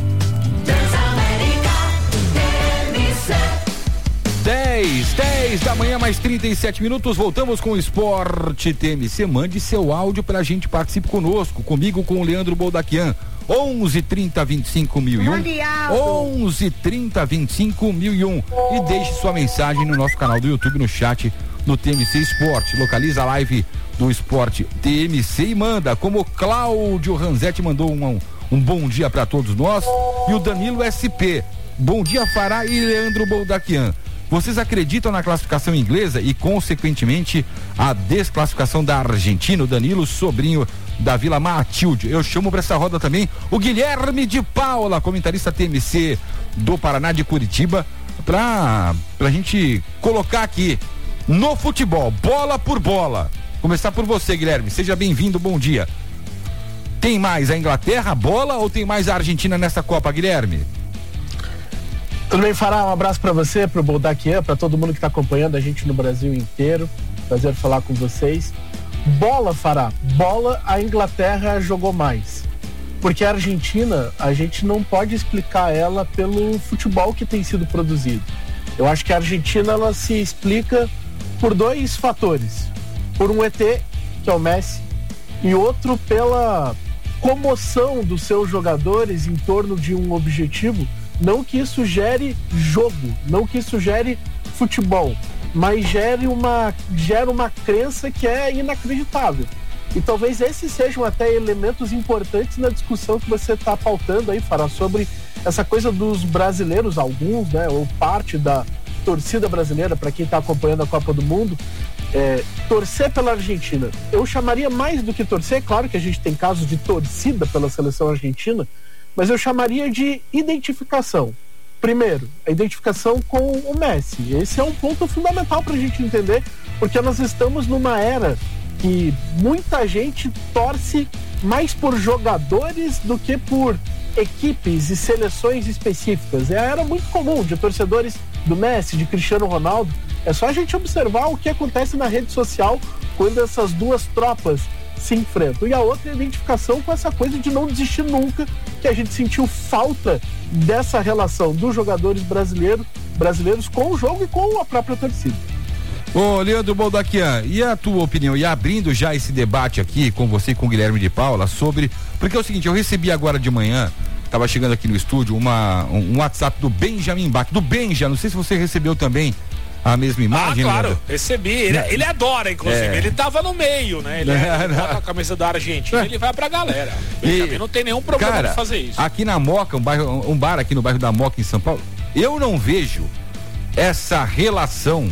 dez, dez da manhã, mais trinta e sete minutos. Voltamos com o Esporte T M C. Mande seu áudio pra gente, participe conosco, comigo, com o Leandro Boldaquian. onze trinta vinte e cinco mil e um. Mundial. onze trinta vinte e cinco mil e um. E deixe sua mensagem no nosso canal do YouTube, no chat do T M C Esporte. Localiza a live do Esporte T M C e manda, como Cláudio Ranzetti mandou um, um bom dia para todos nós, e o Danilo S P. Bom dia, Fará e Leandro Boldaquian. Vocês acreditam na classificação inglesa e, consequentemente, a desclassificação da Argentina? O Danilo, sobrinho da Vila Matilde. Eu chamo para essa roda também o Guilherme de Paula, comentarista T M C do Paraná de Curitiba, pra, pra gente colocar aqui no futebol, bola por bola. Começar por você, Guilherme. Seja bem-vindo, bom dia. Tem mais a Inglaterra, bola, ou tem mais a Argentina nessa Copa, Guilherme? Tudo bem, Fará? Um abraço para você, pro Boldaquian, para todo mundo que tá acompanhando a gente no Brasil inteiro. Prazer falar com vocês. Bola, Fará. Bola, a Inglaterra jogou mais. Porque a Argentina, a gente não pode explicar ela pelo futebol que tem sido produzido. Eu acho que a Argentina, ela se explica por dois fatores. Por um E T, que é o Messi, e outro pela comoção dos seus jogadores em torno de um objetivo. Não que isso gere jogo, não que isso gere futebol, mas gere uma, gera uma crença que é inacreditável. E talvez esses sejam até elementos importantes na discussão que você está pautando aí, Fará, sobre essa coisa dos brasileiros, alguns, né, ou parte da torcida brasileira, para quem está acompanhando a Copa do Mundo, é, torcer pela Argentina. Eu chamaria mais do que torcer, claro que a gente tem casos de torcida pela seleção argentina, mas eu chamaria de identificação. Primeiro, a identificação com o Messi. Esse é um ponto fundamental para a gente entender, porque nós estamos numa era que muita gente torce mais por jogadores do que por equipes e seleções específicas. É a era muito comum de torcedores do Messi, de Cristiano Ronaldo. É só a gente observar o que acontece na rede social quando essas duas tropas se enfrentam. E a outra é a identificação com essa coisa de não desistir nunca, que a gente sentiu falta dessa relação dos jogadores brasileiros, brasileiros com o jogo e com a própria torcida. Ô, Leandro Boldaquian, e a tua opinião? E abrindo já esse debate aqui com você e com o Guilherme de Paula sobre... Porque é o seguinte, eu recebi agora de manhã, estava chegando aqui no estúdio, uma, um, um WhatsApp do Benjamin Bach, do Benja, não sei se você recebeu também a mesma imagem. Ah, claro, Leandro. Recebi. Ele, ele adora, inclusive. É. Ele tava no meio, né? Ele, é, ele bota a camisa da Argentina, é. ele vai pra galera. E, não tem nenhum problema cara, de fazer isso. Aqui na Moca, um, bairro, um bar aqui no bairro da Moca, em São Paulo, eu não vejo essa relação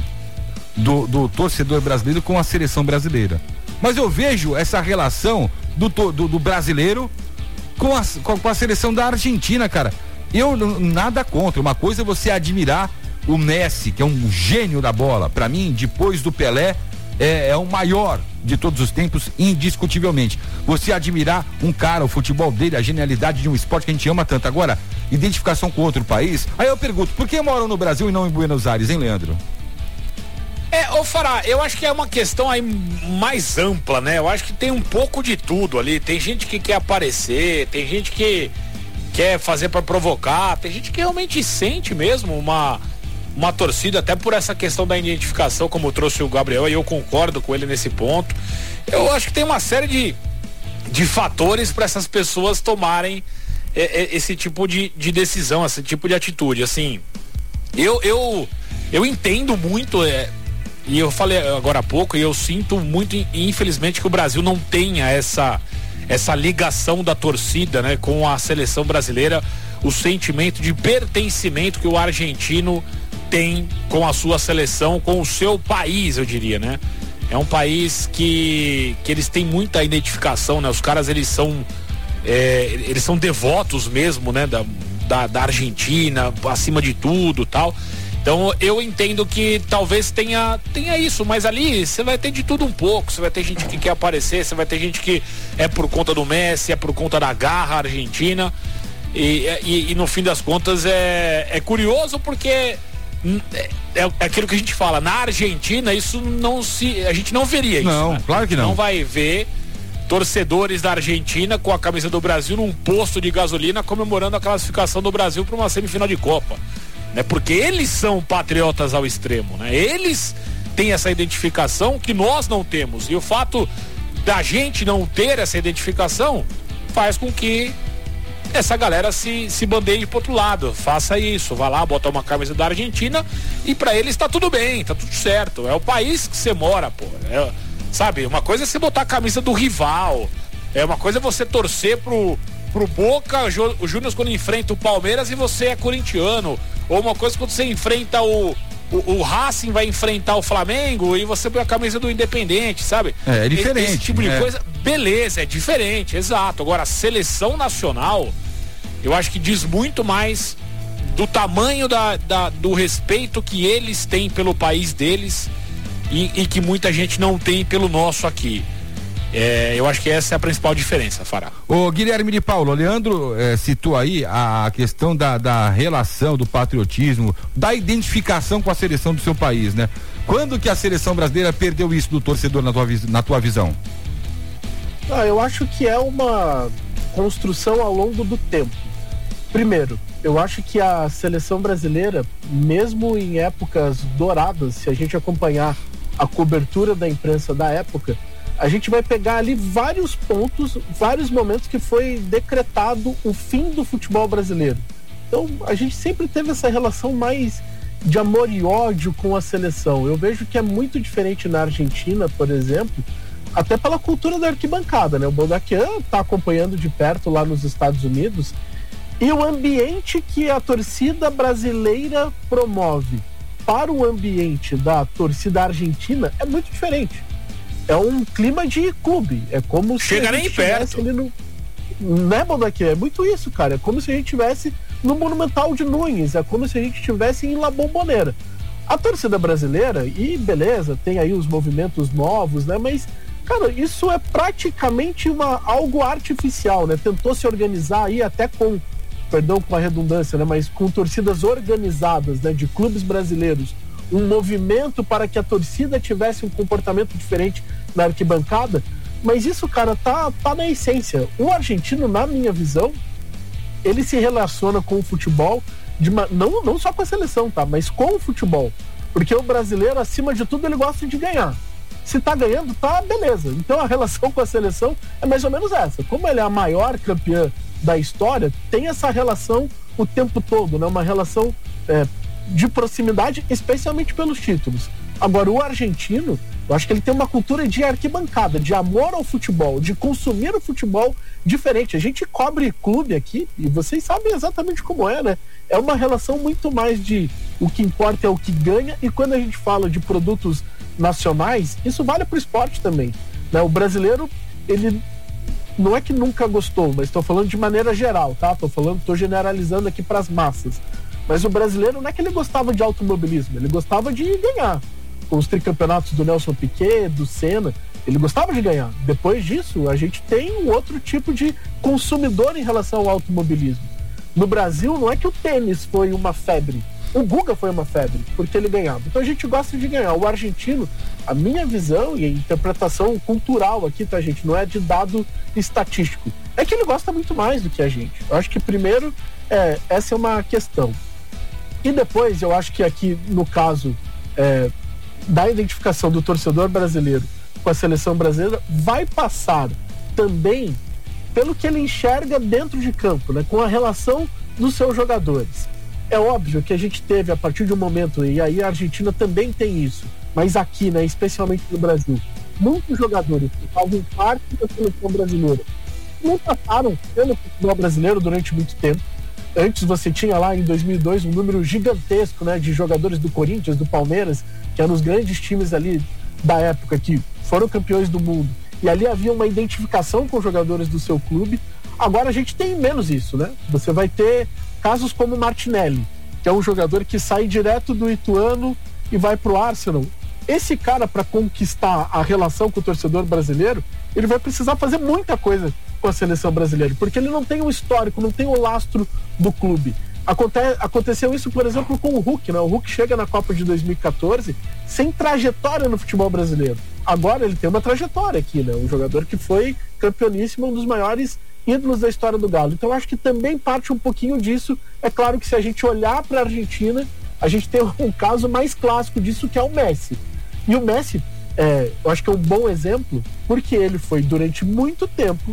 do, do torcedor brasileiro com a seleção brasileira. Mas eu vejo essa relação do, do, do brasileiro com a, com a seleção da Argentina, cara. Eu nada contra. Uma coisa é você admirar o Messi, que é um gênio da bola. Pra mim, depois do Pelé, é, é o maior de todos os tempos, indiscutivelmente. Você admirar um cara, o futebol dele, a genialidade de um esporte que a gente ama tanto. Agora, identificação com outro país. Aí eu pergunto, por que moram no Brasil e não em Buenos Aires, hein, Leandro? É, ô Fará, eu acho que é uma questão aí mais ampla, né? Eu acho que tem um pouco de tudo ali. Tem gente que quer aparecer, tem gente que quer fazer pra provocar, tem gente que realmente sente mesmo uma... uma torcida, até por essa questão da identificação, como trouxe o Gabriel, e eu concordo com ele nesse ponto. Eu acho que tem uma série de, de fatores para essas pessoas tomarem é, é, esse tipo de, de decisão, esse tipo de atitude. Assim, eu eu, eu entendo muito, é, e eu falei agora há pouco, e eu sinto muito, infelizmente, que o Brasil não tenha essa, essa ligação da torcida, né, com a seleção brasileira, o sentimento de pertencimento que o argentino tem com a sua seleção, com o seu país, eu diria, né? É um país que, que eles têm muita identificação, né? Os caras, eles são é, eles são devotos mesmo, né? Da, da, da Argentina, acima de tudo, tal. Então eu entendo que talvez tenha, tenha isso, mas ali você vai ter de tudo um pouco. Você vai ter gente que quer aparecer, você vai ter gente que é por conta do Messi, é por conta da garra argentina. E, e, e no fim das contas é, é curioso porque É, é aquilo que a gente fala, na Argentina isso não se, a gente não veria isso, não, né? Claro que não. Não vai ver torcedores da Argentina com a camisa do Brasil num posto de gasolina comemorando a classificação do Brasil para uma semifinal de Copa, né? Porque eles são patriotas ao extremo, né? Eles têm essa identificação que nós não temos, e o fato da gente não ter essa identificação faz com que essa galera se, se bandeie pro outro lado. Faça isso, vá lá, bota uma camisa da Argentina e pra eles tá tudo bem, tá tudo certo. É o país que você mora, pô. É, sabe, uma coisa é você botar a camisa do rival, é uma coisa é você torcer pro, pro Boca, o Júnior quando enfrenta o Palmeiras e você é corintiano, ou uma coisa quando você enfrenta o O, o Racing vai enfrentar o Flamengo e você põe a camisa do Independente, sabe? É, é diferente. Esse tipo de é. coisa, beleza, é diferente, exato. Agora, a seleção nacional, eu acho que diz muito mais do tamanho da, da, do respeito que eles têm pelo país deles e, e que muita gente não tem pelo nosso aqui. É, eu acho que essa é a principal diferença, Fará. Ô Guilherme de Paulo, o Leandro eh, citou aí a questão da, da relação, do patriotismo, da identificação com a seleção do seu país, né? Quando que a seleção brasileira perdeu isso do torcedor na tua, na tua visão? Ah, eu acho que é uma construção ao longo do tempo. Primeiro, eu acho que a seleção brasileira, mesmo em épocas douradas, se a gente acompanhar a cobertura da imprensa da época, a gente vai pegar ali vários pontos, vários momentos que foi decretado o fim do futebol brasileiro. Então, a gente sempre teve essa relação mais de amor e ódio com a seleção. Eu vejo que é muito diferente na Argentina, por exemplo, até pela cultura da arquibancada, né? O Bodaquian está acompanhando de perto lá nos Estados Unidos, e o ambiente que a torcida brasileira promove para o ambiente da torcida argentina é muito diferente. É um clima de clube. É como Chega se a nem gente perto. ali no... Né, Baldaquim? É muito isso, cara. É como se a gente estivesse no Monumental de Nunes. É como se a gente estivesse em La Bombonera. A torcida brasileira, e beleza, tem aí os movimentos novos, né? Mas, cara, isso é praticamente uma, algo artificial, né? Tentou se organizar aí até com, perdão com a redundância, né? Mas com torcidas organizadas, né? De clubes brasileiros. Um movimento para que a torcida tivesse um comportamento diferente na arquibancada, mas isso, cara, tá, tá na essência. O argentino, na minha visão, ele se relaciona com o futebol, de uma, não, não só com a seleção, tá? Mas com o futebol, porque o brasileiro, acima de tudo, ele gosta de ganhar. Se tá ganhando, tá, beleza. Então a relação com a seleção é mais ou menos essa. Como ele é a maior campeã da história, tem essa relação o tempo todo, né? Uma relação é, de proximidade, especialmente pelos títulos. Agora, o argentino, eu acho que ele tem uma cultura de arquibancada, de amor ao futebol, de consumir o futebol diferente. A gente cobre clube aqui e vocês sabem exatamente como é, né? É uma relação muito mais de o que importa é o que ganha, e quando a gente fala de produtos nacionais, isso vale para o esporte também, né? O brasileiro, ele não é que nunca gostou, mas estou falando de maneira geral, tá? Estou falando, estou generalizando aqui para as massas. Mas o brasileiro não é que ele gostava de automobilismo, ele gostava de ganhar. Com os tricampeonatos do Nelson Piquet, do Senna, ele gostava de ganhar. Depois disso, a gente tem um outro tipo de consumidor em relação ao automobilismo. No Brasil, não é que o tênis foi uma febre, o Guga foi uma febre, porque ele ganhava. Então a gente gosta de ganhar. O argentino, a minha visão e a interpretação cultural aqui, tá, gente? Não é de dado estatístico. É que ele gosta muito mais do que a gente. Eu acho que primeiro, é, essa é uma questão. E depois, eu acho que aqui, no caso é, da identificação do torcedor brasileiro com a seleção brasileira, vai passar também pelo que ele enxerga dentro de campo, né, com a relação dos seus jogadores. É óbvio que a gente teve, a partir de um momento, e aí a Argentina também tem isso, mas aqui, né, especialmente no Brasil, muitos jogadores que fazem parte da seleção brasileira não passaram pelo futebol brasileiro durante muito tempo. Antes você tinha lá em dois mil e dois um número gigantesco, né, de jogadores do Corinthians, do Palmeiras, que eram os grandes times ali da época que foram campeões do mundo. E ali havia uma identificação com os jogadores do seu clube. Agora a gente tem menos isso, né? Você vai ter casos como o Martinelli, que é um jogador que sai direto do Ituano e vai pro Arsenal. Esse cara, para conquistar a relação com o torcedor brasileiro, ele vai precisar fazer muita coisa com a seleção brasileira, porque ele não tem um histórico, não tem o lastro do clube. Aconte- aconteceu isso, por exemplo, com o Hulk, né? O Hulk chega na Copa de dois mil e catorze sem trajetória no futebol brasileiro. Agora ele tem uma trajetória aqui, né? Um jogador que foi campeoníssimo, um dos maiores ídolos da história do Galo. Então acho que também parte um pouquinho disso. É claro que se a gente olhar para a Argentina, a gente tem um caso mais clássico disso, que é o Messi. E o Messi, é, eu acho que é um bom exemplo, porque ele foi durante muito tempo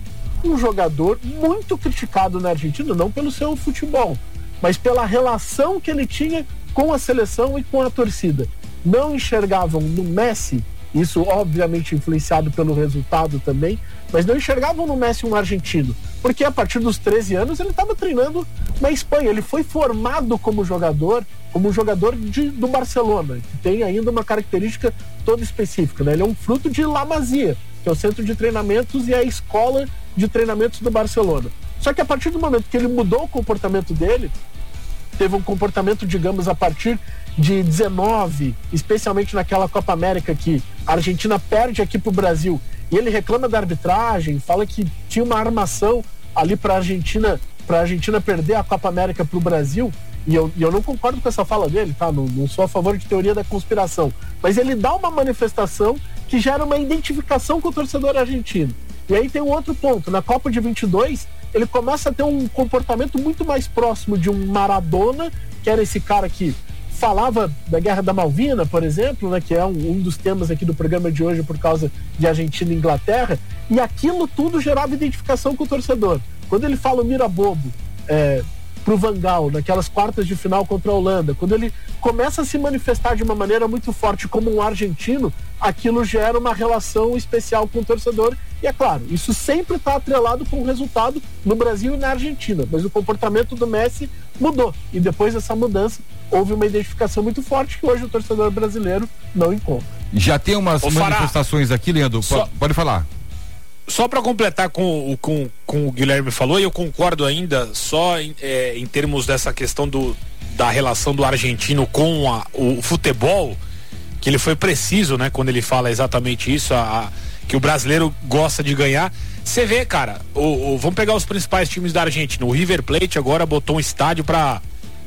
um jogador muito criticado na Argentina, não pelo seu futebol, mas pela relação que ele tinha com a seleção e com a torcida. Não enxergavam no Messi, isso obviamente influenciado pelo resultado também, mas não enxergavam no Messi um argentino, porque a partir dos treze anos ele estava treinando na Espanha. Ele foi formado como jogador, como jogador de, do Barcelona, que tem ainda uma característica toda específica, né? Ele é um fruto de La Masia, que é o centro de treinamentos e a escola de treinamentos do Barcelona. Só que a partir do momento que ele mudou o comportamento dele, teve um comportamento, digamos, a partir de dezenove, especialmente naquela Copa América que a Argentina perde aqui pro Brasil, e ele reclama da arbitragem, fala que tinha uma armação ali para a Argentina, para a Argentina perder a Copa América pro Brasil, e eu, e eu não concordo com essa fala dele, tá? Não, não sou a favor de teoria da conspiração, mas ele dá uma manifestação que gera uma identificação com o torcedor argentino. E aí tem um outro ponto, na Copa de vinte e dois, ele começa a ter um comportamento muito mais próximo de um Maradona, que era esse cara que falava da Guerra da Malvina, por exemplo, né, que é um, um dos temas aqui do programa de hoje por causa de Argentina e Inglaterra, e aquilo tudo gerava identificação com o torcedor. Quando ele fala o Mirabobo é, pro Van Gaal, naquelas quartas de final contra a Holanda, quando ele começa a se manifestar de uma maneira muito forte como um argentino, aquilo gera uma relação especial com o torcedor, e é claro, isso sempre está atrelado com o resultado no Brasil e na Argentina, mas o comportamento do Messi mudou, e depois dessa mudança houve uma identificação muito forte que hoje o torcedor brasileiro não encontra. Já tem umas Ô, manifestações Fará, aqui, Leandro, só, pode, pode falar. Só para completar com o com, com o Guilherme falou, e eu concordo ainda, só em, é, em termos dessa questão do, da relação do argentino com a, o futebol, que ele foi preciso, né, quando ele fala exatamente isso, a, a, que o brasileiro gosta de ganhar. Você vê, cara, o, o, vamos pegar os principais times da Argentina. O River Plate agora botou um estádio para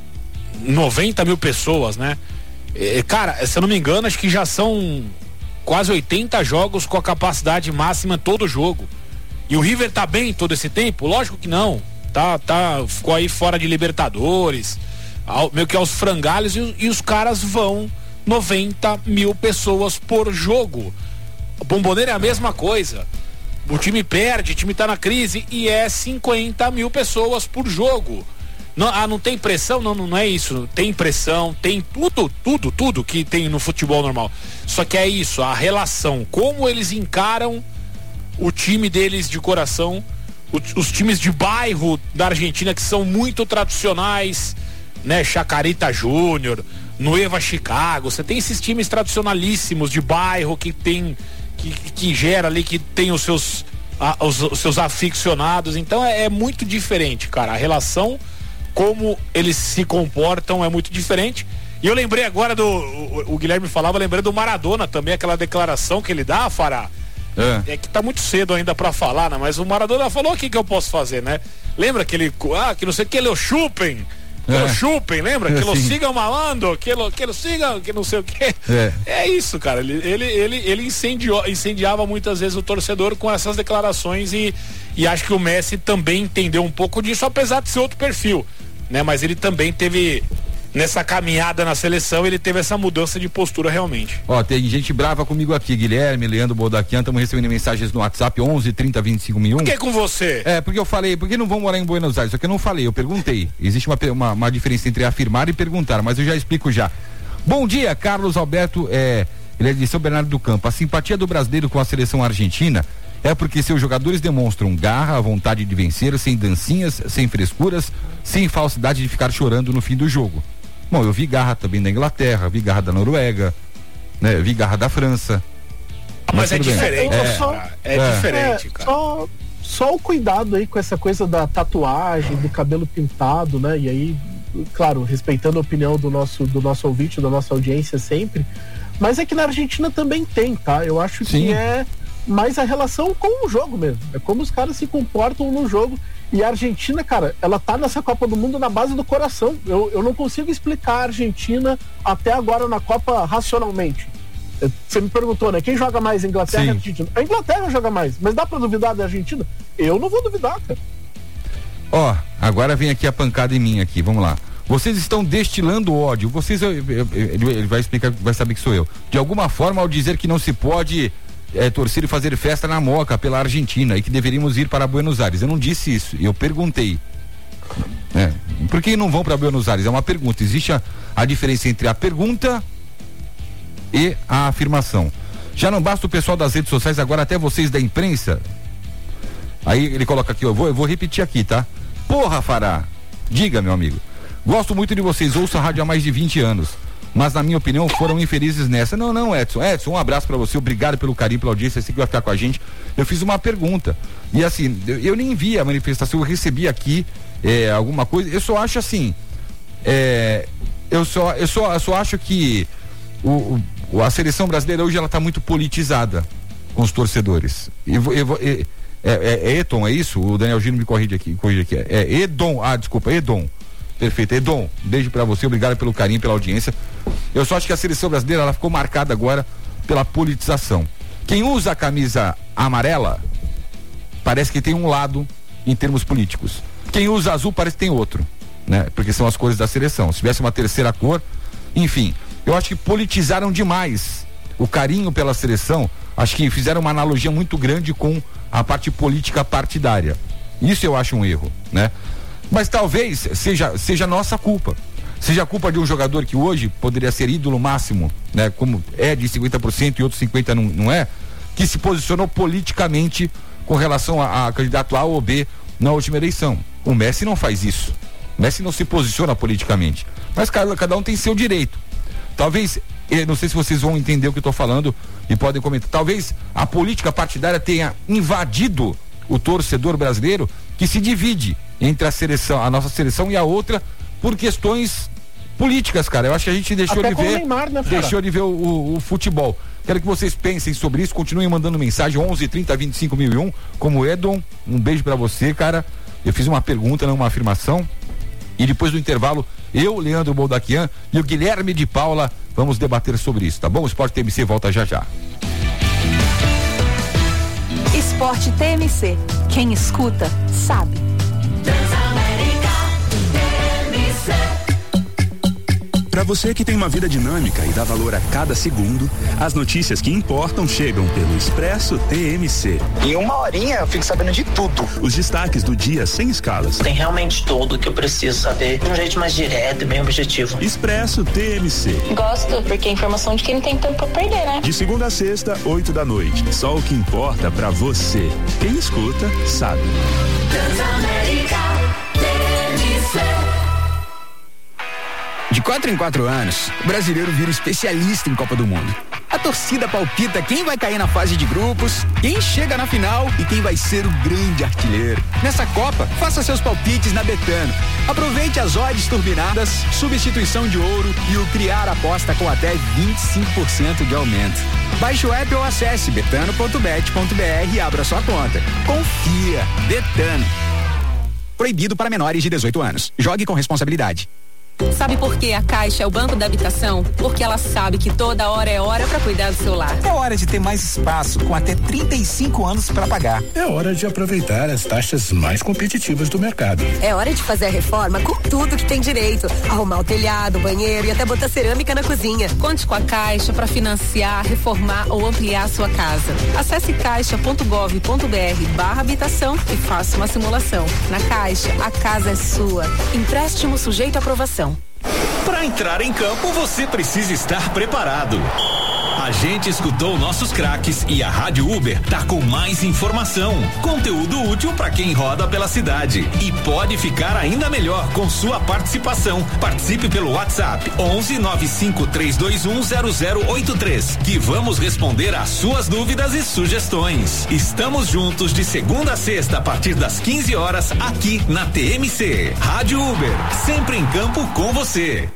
noventa mil pessoas, né? É, cara, se eu não me engano, acho que já são quase oitenta jogos com a capacidade máxima todo jogo. E o River tá bem todo esse tempo? Lógico que não. Tá, tá, ficou aí fora de Libertadores, ao, meio que aos frangalhos, e, e os caras vão noventa mil pessoas por jogo. O Bomboneira é a mesma coisa. O time perde, o time tá na crise e é cinquenta mil pessoas por jogo. Não, ah, não tem pressão? Não, não é isso. Tem pressão, tem tudo, tudo, tudo que tem no futebol normal. Só que é isso, a relação, como eles encaram o time deles de coração, os, os times de bairro da Argentina que são muito tradicionais, né? Chacarita Júnior, Nueva Chicago, você tem esses times tradicionalíssimos de bairro que tem, que, que gera ali, que tem os seus, a, os, os seus aficionados. Então é, é muito diferente, cara. A relação, como eles se comportam é muito diferente. E eu lembrei agora do, o, o Guilherme falava, eu lembrei do Maradona também, aquela declaração que ele dá, Fará. É. É que tá muito cedo ainda pra falar, né? Mas o Maradona falou: o que que eu posso fazer, né? Lembra que ele, ah, que não sei o que, ele chupem, que é. chupem, lembra? É, que ele siga malando, que ele, que ele siga, que não sei o que. É. É isso, cara, ele, ele, ele, ele incendiou, incendiava muitas vezes o torcedor com essas declarações, e, e acho que o Messi também entendeu um pouco disso, apesar de ser outro perfil, né? Mas ele também teve, nessa caminhada na seleção, ele teve essa mudança de postura realmente. Ó, tem gente brava comigo aqui, Guilherme, Leandro Boldaquian, estamos recebendo mensagens no WhatsApp onze, trinta, vinte e cinco mil e um. Por que com você? É, porque eu falei, porque não vão morar em Buenos Aires, só que eu não falei, eu perguntei. Existe uma, uma, uma diferença entre afirmar e perguntar, mas eu já explico já. Bom dia, Carlos Alberto, é, ele é de São Bernardo do Campo. A simpatia do brasileiro com a seleção argentina é porque seus jogadores demonstram garra, vontade de vencer, sem dancinhas, sem frescuras, sem falsidade de ficar chorando no fim do jogo. Bom, eu vi garra também da Inglaterra, vi garra da Noruega, né? Vi garra da França. Mas, mas é diferente, é, só, é, é diferente, é, cara. Só, só o cuidado aí com essa coisa da tatuagem, do cabelo pintado, né? E aí, claro, respeitando a opinião do nosso, do nosso ouvinte, da nossa audiência sempre. Mas é que na Argentina também tem, tá? Eu acho Sim. que é mais a relação com o jogo mesmo. É como os caras se comportam no jogo. E a Argentina, cara, ela tá nessa Copa do Mundo na base do coração. Eu, eu não consigo explicar a Argentina até agora na Copa racionalmente. Você me perguntou, né? Quem joga mais, Inglaterra e Argentina? A Inglaterra joga mais, mas dá pra duvidar da Argentina? Eu não vou duvidar, cara. Ó, agora vem aqui a pancada em mim aqui, vamos lá. Vocês estão destilando ódio. Vocês, eu, eu, eu, ele vai explicar, vai saber que sou eu. De alguma forma, ao dizer que não se pode é, torcer e fazer festa na Moca pela Argentina e que deveríamos ir para Buenos Aires. Eu não disse isso, eu perguntei. É, por que não vão para Buenos Aires? É uma pergunta. Existe a, a diferença entre a pergunta e a afirmação. Já não basta o pessoal das redes sociais, agora até vocês da imprensa. Aí ele coloca aqui, eu vou, eu vou repetir aqui, tá? Porra, Fará, diga, meu amigo. Gosto muito de vocês, ouço a rádio há mais de vinte anos, mas na minha opinião foram infelizes nessa. Não, não, Edson. Edson, um abraço pra você, obrigado pelo carinho, pela audiência, você que vai ficar com a gente. Eu fiz uma pergunta e assim, eu, eu nem vi a manifestação, eu recebi aqui é, alguma coisa, eu só acho assim, é, eu, só, eu, só, eu só acho que o, o, a seleção brasileira hoje ela tá muito politizada com os torcedores. Eu, eu, eu, é, é, é Eton, é isso? O Daniel Gino me corrige aqui, corrige aqui. É Edom, ah, desculpa, Edom. Perfeito, Edom, um beijo pra você, obrigado pelo carinho, pela audiência. Eu só acho que a seleção brasileira, ela ficou marcada agora pela politização. Quem usa a camisa amarela, parece que tem um lado em termos políticos. Quem usa azul parece que tem outro, né? Porque são as cores da seleção. Se tivesse uma terceira cor, enfim, eu acho que politizaram demais o carinho pela seleção. Acho que fizeram uma analogia muito grande com a parte política partidária. Isso eu acho um erro, né? Mas talvez seja, seja nossa culpa. Seja a culpa de um jogador que hoje poderia ser ídolo máximo, né? Como é de cinquenta por cento e outros cinquenta por cento não, não é, que se posicionou politicamente com relação a, a candidato A ou B na última eleição. O Messi não faz isso. O Messi não se posiciona politicamente. Mas cada, cada um tem seu direito. Talvez, eu não sei se vocês vão entender o que eu estou falando e podem comentar. Talvez a política partidária tenha invadido o torcedor brasileiro, que se divide entre a seleção, a nossa seleção e a outra por questões políticas, cara. Eu acho que a gente deixou Até de com o ver, Neymar, né, deixou de ver o, o, o futebol. Quero que vocês pensem sobre isso, continuem mandando mensagem onze, trinta, vinte e cinco mil e um, como Edom, um beijo pra você, cara. Eu fiz uma pergunta, não uma afirmação. E depois do intervalo, eu, Leandro Boldaquian e o Guilherme de Paula vamos debater sobre isso, tá bom? O Esporte T M C volta já já. Esporte T M C. Quem escuta, sabe. Para você que tem uma vida dinâmica e dá valor a cada segundo, as notícias que importam chegam pelo Expresso T M C. Em uma horinha eu fico sabendo de tudo. Os destaques do dia sem escalas. Tem realmente tudo o que eu preciso saber de um jeito mais direto e bem objetivo. Expresso T M C. Gosto, porque é informação de quem não tem tempo pra perder, né? De segunda a sexta, oito da noite. Só o que importa pra você. Quem escuta, sabe. Transamérica T M C. De quatro em quatro anos, o brasileiro vira especialista em Copa do Mundo. A torcida palpita quem vai cair na fase de grupos, quem chega na final e quem vai ser o grande artilheiro. Nessa Copa, faça seus palpites na Betano. Aproveite as odds turbinadas, substituição de ouro e o criar aposta com até vinte e cinco por cento de aumento. Baixe o app ou acesse betano ponto bet ponto br e abra sua conta. Confia, Betano. Proibido para menores de dezoito anos. Jogue com responsabilidade. Sabe por que a Caixa é o Banco da Habitação? Porque ela sabe que toda hora é hora para cuidar do seu lar. É hora de ter mais espaço, com até trinta e cinco anos para pagar. É hora de aproveitar as taxas mais competitivas do mercado. É hora de fazer a reforma com tudo que tem direito. Arrumar o telhado, o banheiro e até botar cerâmica na cozinha. Conte com a Caixa para financiar, reformar ou ampliar a sua casa. Acesse caixa ponto gov ponto br barra habitação e faça uma simulação. Na Caixa, a casa é sua. Empréstimo sujeito à aprovação. Para entrar em campo, você precisa estar preparado. A gente escutou nossos craques e a Rádio Uber tá com mais informação, conteúdo útil para quem roda pela cidade e pode ficar ainda melhor com sua participação. Participe pelo WhatsApp onze nove cinco três dois um zero zero oito três, que vamos responder às suas dúvidas e sugestões. Estamos juntos de segunda a sexta a partir das quinze horas aqui na T M C. Rádio Uber, sempre em campo com você.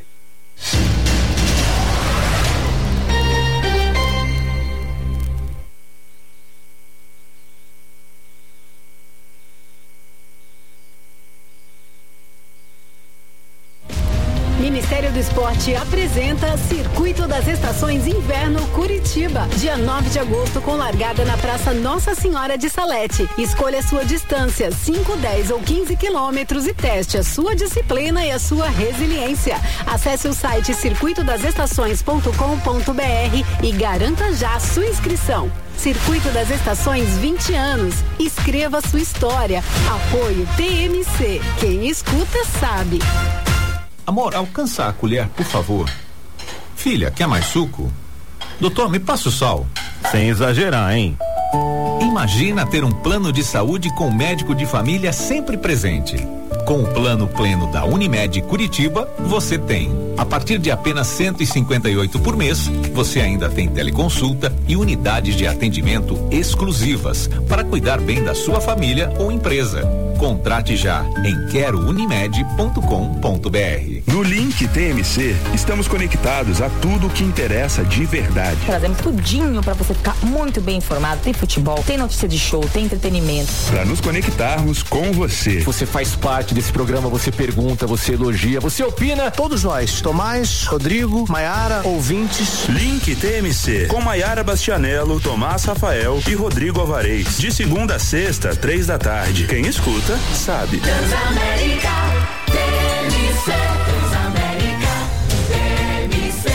Ministério do Esporte apresenta Circuito das Estações Inverno Curitiba, dia nove de agosto, com largada na Praça Nossa Senhora de Salete. Escolha a sua distância, cinco, dez ou quinze quilômetros, e teste a sua disciplina e a sua resiliência. Acesse o site circuito das estações ponto com ponto br e garanta já a sua inscrição. Circuito das Estações, vinte anos. Escreva sua história. Apoio T M C. Quem escuta sabe. Amor, alcança a colher, por favor. Filha, quer mais suco? Doutor, me passa o sal. Sem exagerar, hein? Imagina ter um plano de saúde com médico de família sempre presente. Com o plano pleno da Unimed Curitiba, você tem, a partir de apenas cento e cinquenta e oito por mês, você ainda tem teleconsulta e unidades de atendimento exclusivas para cuidar bem da sua família ou empresa. Contrate já em quero unimed ponto com ponto br. No Link T M C, estamos conectados a tudo o que interessa de verdade. Trazemos tudinho para você ficar muito bem informado. Tem futebol, tem notícia de show, tem entretenimento. Para nos conectarmos com você. Você faz parte desse programa, você pergunta, você elogia, você opina. Todos nós, Tomás, Rodrigo, Maiara, ouvintes. Link T M C, com Maiara Bastianello, Tomás Rafael e Rodrigo Alvarez. De segunda a sexta, três da tarde. Quem escuta, sabe. Transamérica, T M C, Transamérica, T M C.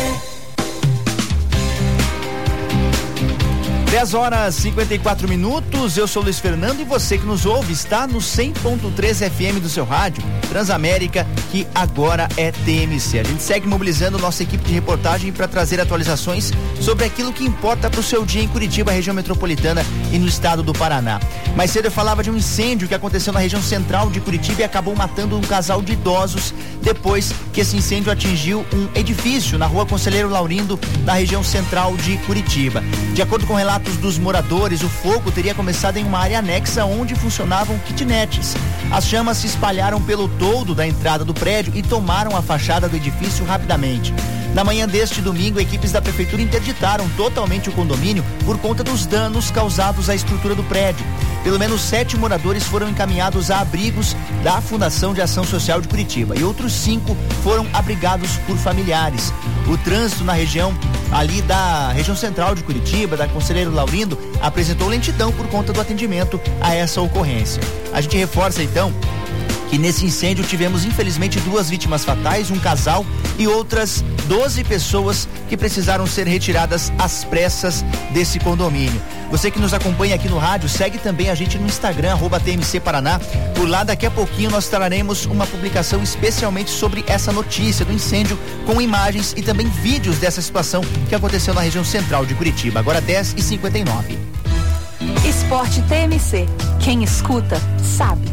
dez horas e cinquenta e quatro minutos, eu sou Luiz Fernando e você que nos ouve está no cem ponto três F M do seu rádio, Transamérica, que agora é T M C. A gente segue mobilizando nossa equipe de reportagem para trazer atualizações sobre aquilo que importa para o seu dia em Curitiba, região metropolitana e no estado do Paraná. Mais cedo eu falava de um incêndio que aconteceu na região central de Curitiba e acabou matando um casal de idosos depois que esse incêndio atingiu um edifício na rua Conselheiro Laurindo, na região central de Curitiba. De acordo com relatos dos moradores, o fogo teria começado em uma área anexa onde funcionavam kitnets. As chamas se espalharam pelo toldo da entrada do prédio e tomaram a fachada do edifício rapidamente. Na manhã deste domingo, equipes da prefeitura interditaram totalmente o condomínio por conta dos danos causados à estrutura do prédio. Pelo menos sete moradores foram encaminhados a abrigos da Fundação de Ação Social de Curitiba e outros cinco foram abrigados por familiares. O trânsito na região ali da região central de Curitiba, da Conselheiro Laurindo, apresentou lentidão por conta do atendimento a essa ocorrência. A gente reforça então que nesse incêndio tivemos infelizmente duas vítimas fatais, um casal e outras doze pessoas que precisaram ser retiradas às pressas desse condomínio. Você que nos acompanha aqui no rádio, segue também a gente no Instagram, arroba T M C Paraná. Por lá, daqui a pouquinho, nós traremos uma publicação especialmente sobre essa notícia do incêndio, com imagens e também vídeos dessa situação que aconteceu na região central de Curitiba. Agora dez e cinquenta e nove. Esporte T M C. Quem escuta, sabe.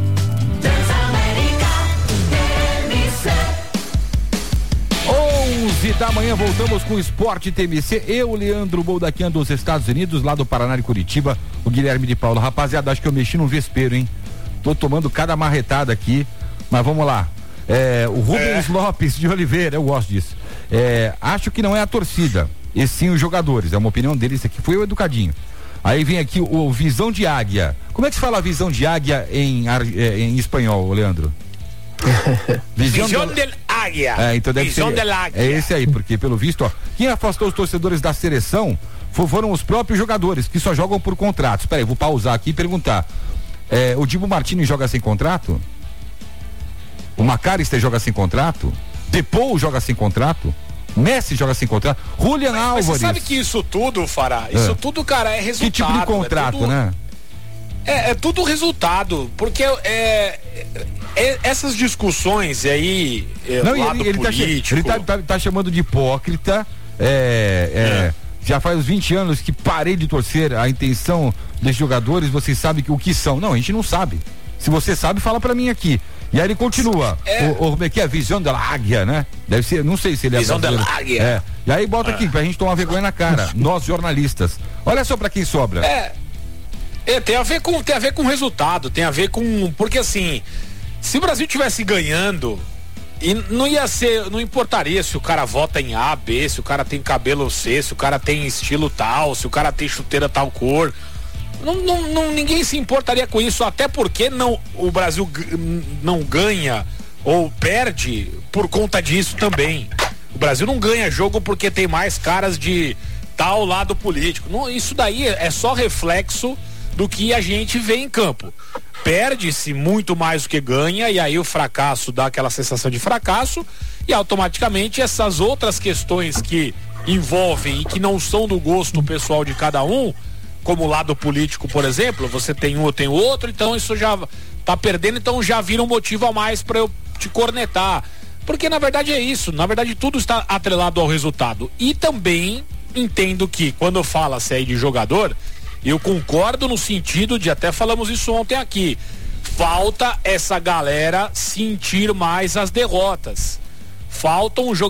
onze da manhã, voltamos com o Esporte T M C. Eu, Leandro Boldaquian dos Estados Unidos, lá do Paraná e Curitiba, o Guilherme de Paula. Rapaziada, acho que eu mexi num vespeiro, hein? Tô tomando cada marretada aqui, mas vamos lá. É, o Rubens é. Lopes de Oliveira, eu gosto disso. É, acho que não é a torcida, e sim os jogadores. É uma opinião dele, isso aqui foi o educadinho. Aí vem aqui o, o Visão de Águia. Como é que se fala Visão de Águia em, em espanhol, Leandro? Visão del Águia. É, então deve Visão ser, del Águia. É esse aí, porque pelo visto, ó, quem afastou os torcedores da seleção for, foram os próprios jogadores, que só jogam por contratos. Espera aí, vou pausar aqui e perguntar. É, o Dibu Martins joga sem contrato? O Macarister joga sem contrato? Depou joga sem contrato? Messi joga sem contrato? Julian mas, Álvares. Mas você sabe que isso tudo, Fará, isso é. tudo, cara, é resultado. Que tipo de contrato, é tudo, né? É, é tudo resultado, porque é, é, essas discussões aí, é, não, lado ele, ele político... Tá, ele tá, tá, tá chamando de hipócrita, é, é, é. já faz vinte anos que parei de torcer. A intenção desses jogadores, vocês sabem que, o que são. Não, a gente não sabe. Se você sabe, fala pra mim aqui. E aí ele continua. É. O, o, como é que é? Visão da Águia, né? Deve ser, não sei se ele é Visão da Águia. É. E aí bota aqui, pra gente tomar vergonha na cara. Nós, jornalistas. Olha só pra quem sobra. É. É, tem a ver com, tem a ver com resultado, tem a ver com, porque assim, se o Brasil tivesse ganhando, e não ia ser, não importaria se o cara vota em A, B, se o cara tem cabelo C, se o cara tem estilo tal, se o cara tem chuteira tal cor, não, não, não ninguém se importaria com isso, até porque não, o Brasil g- não ganha ou perde por conta disso também. O Brasil não ganha jogo porque tem mais caras de tal lado político. Não, isso daí é só reflexo do que a gente vê em campo. Perde-se muito mais do que ganha, e aí o fracasso dá aquela sensação de fracasso, e automaticamente essas outras questões que envolvem e que não são do gosto pessoal de cada um, como o lado político, por exemplo, você tem um, eu tenho outro, então isso já tá perdendo, então já vira um motivo a mais para eu te cornetar. Porque na verdade é isso, na verdade tudo está atrelado ao resultado. E também entendo que quando fala-se aí de jogador, eu concordo no sentido de, até falamos isso ontem aqui, falta essa galera sentir mais as derrotas. Faltam jogadores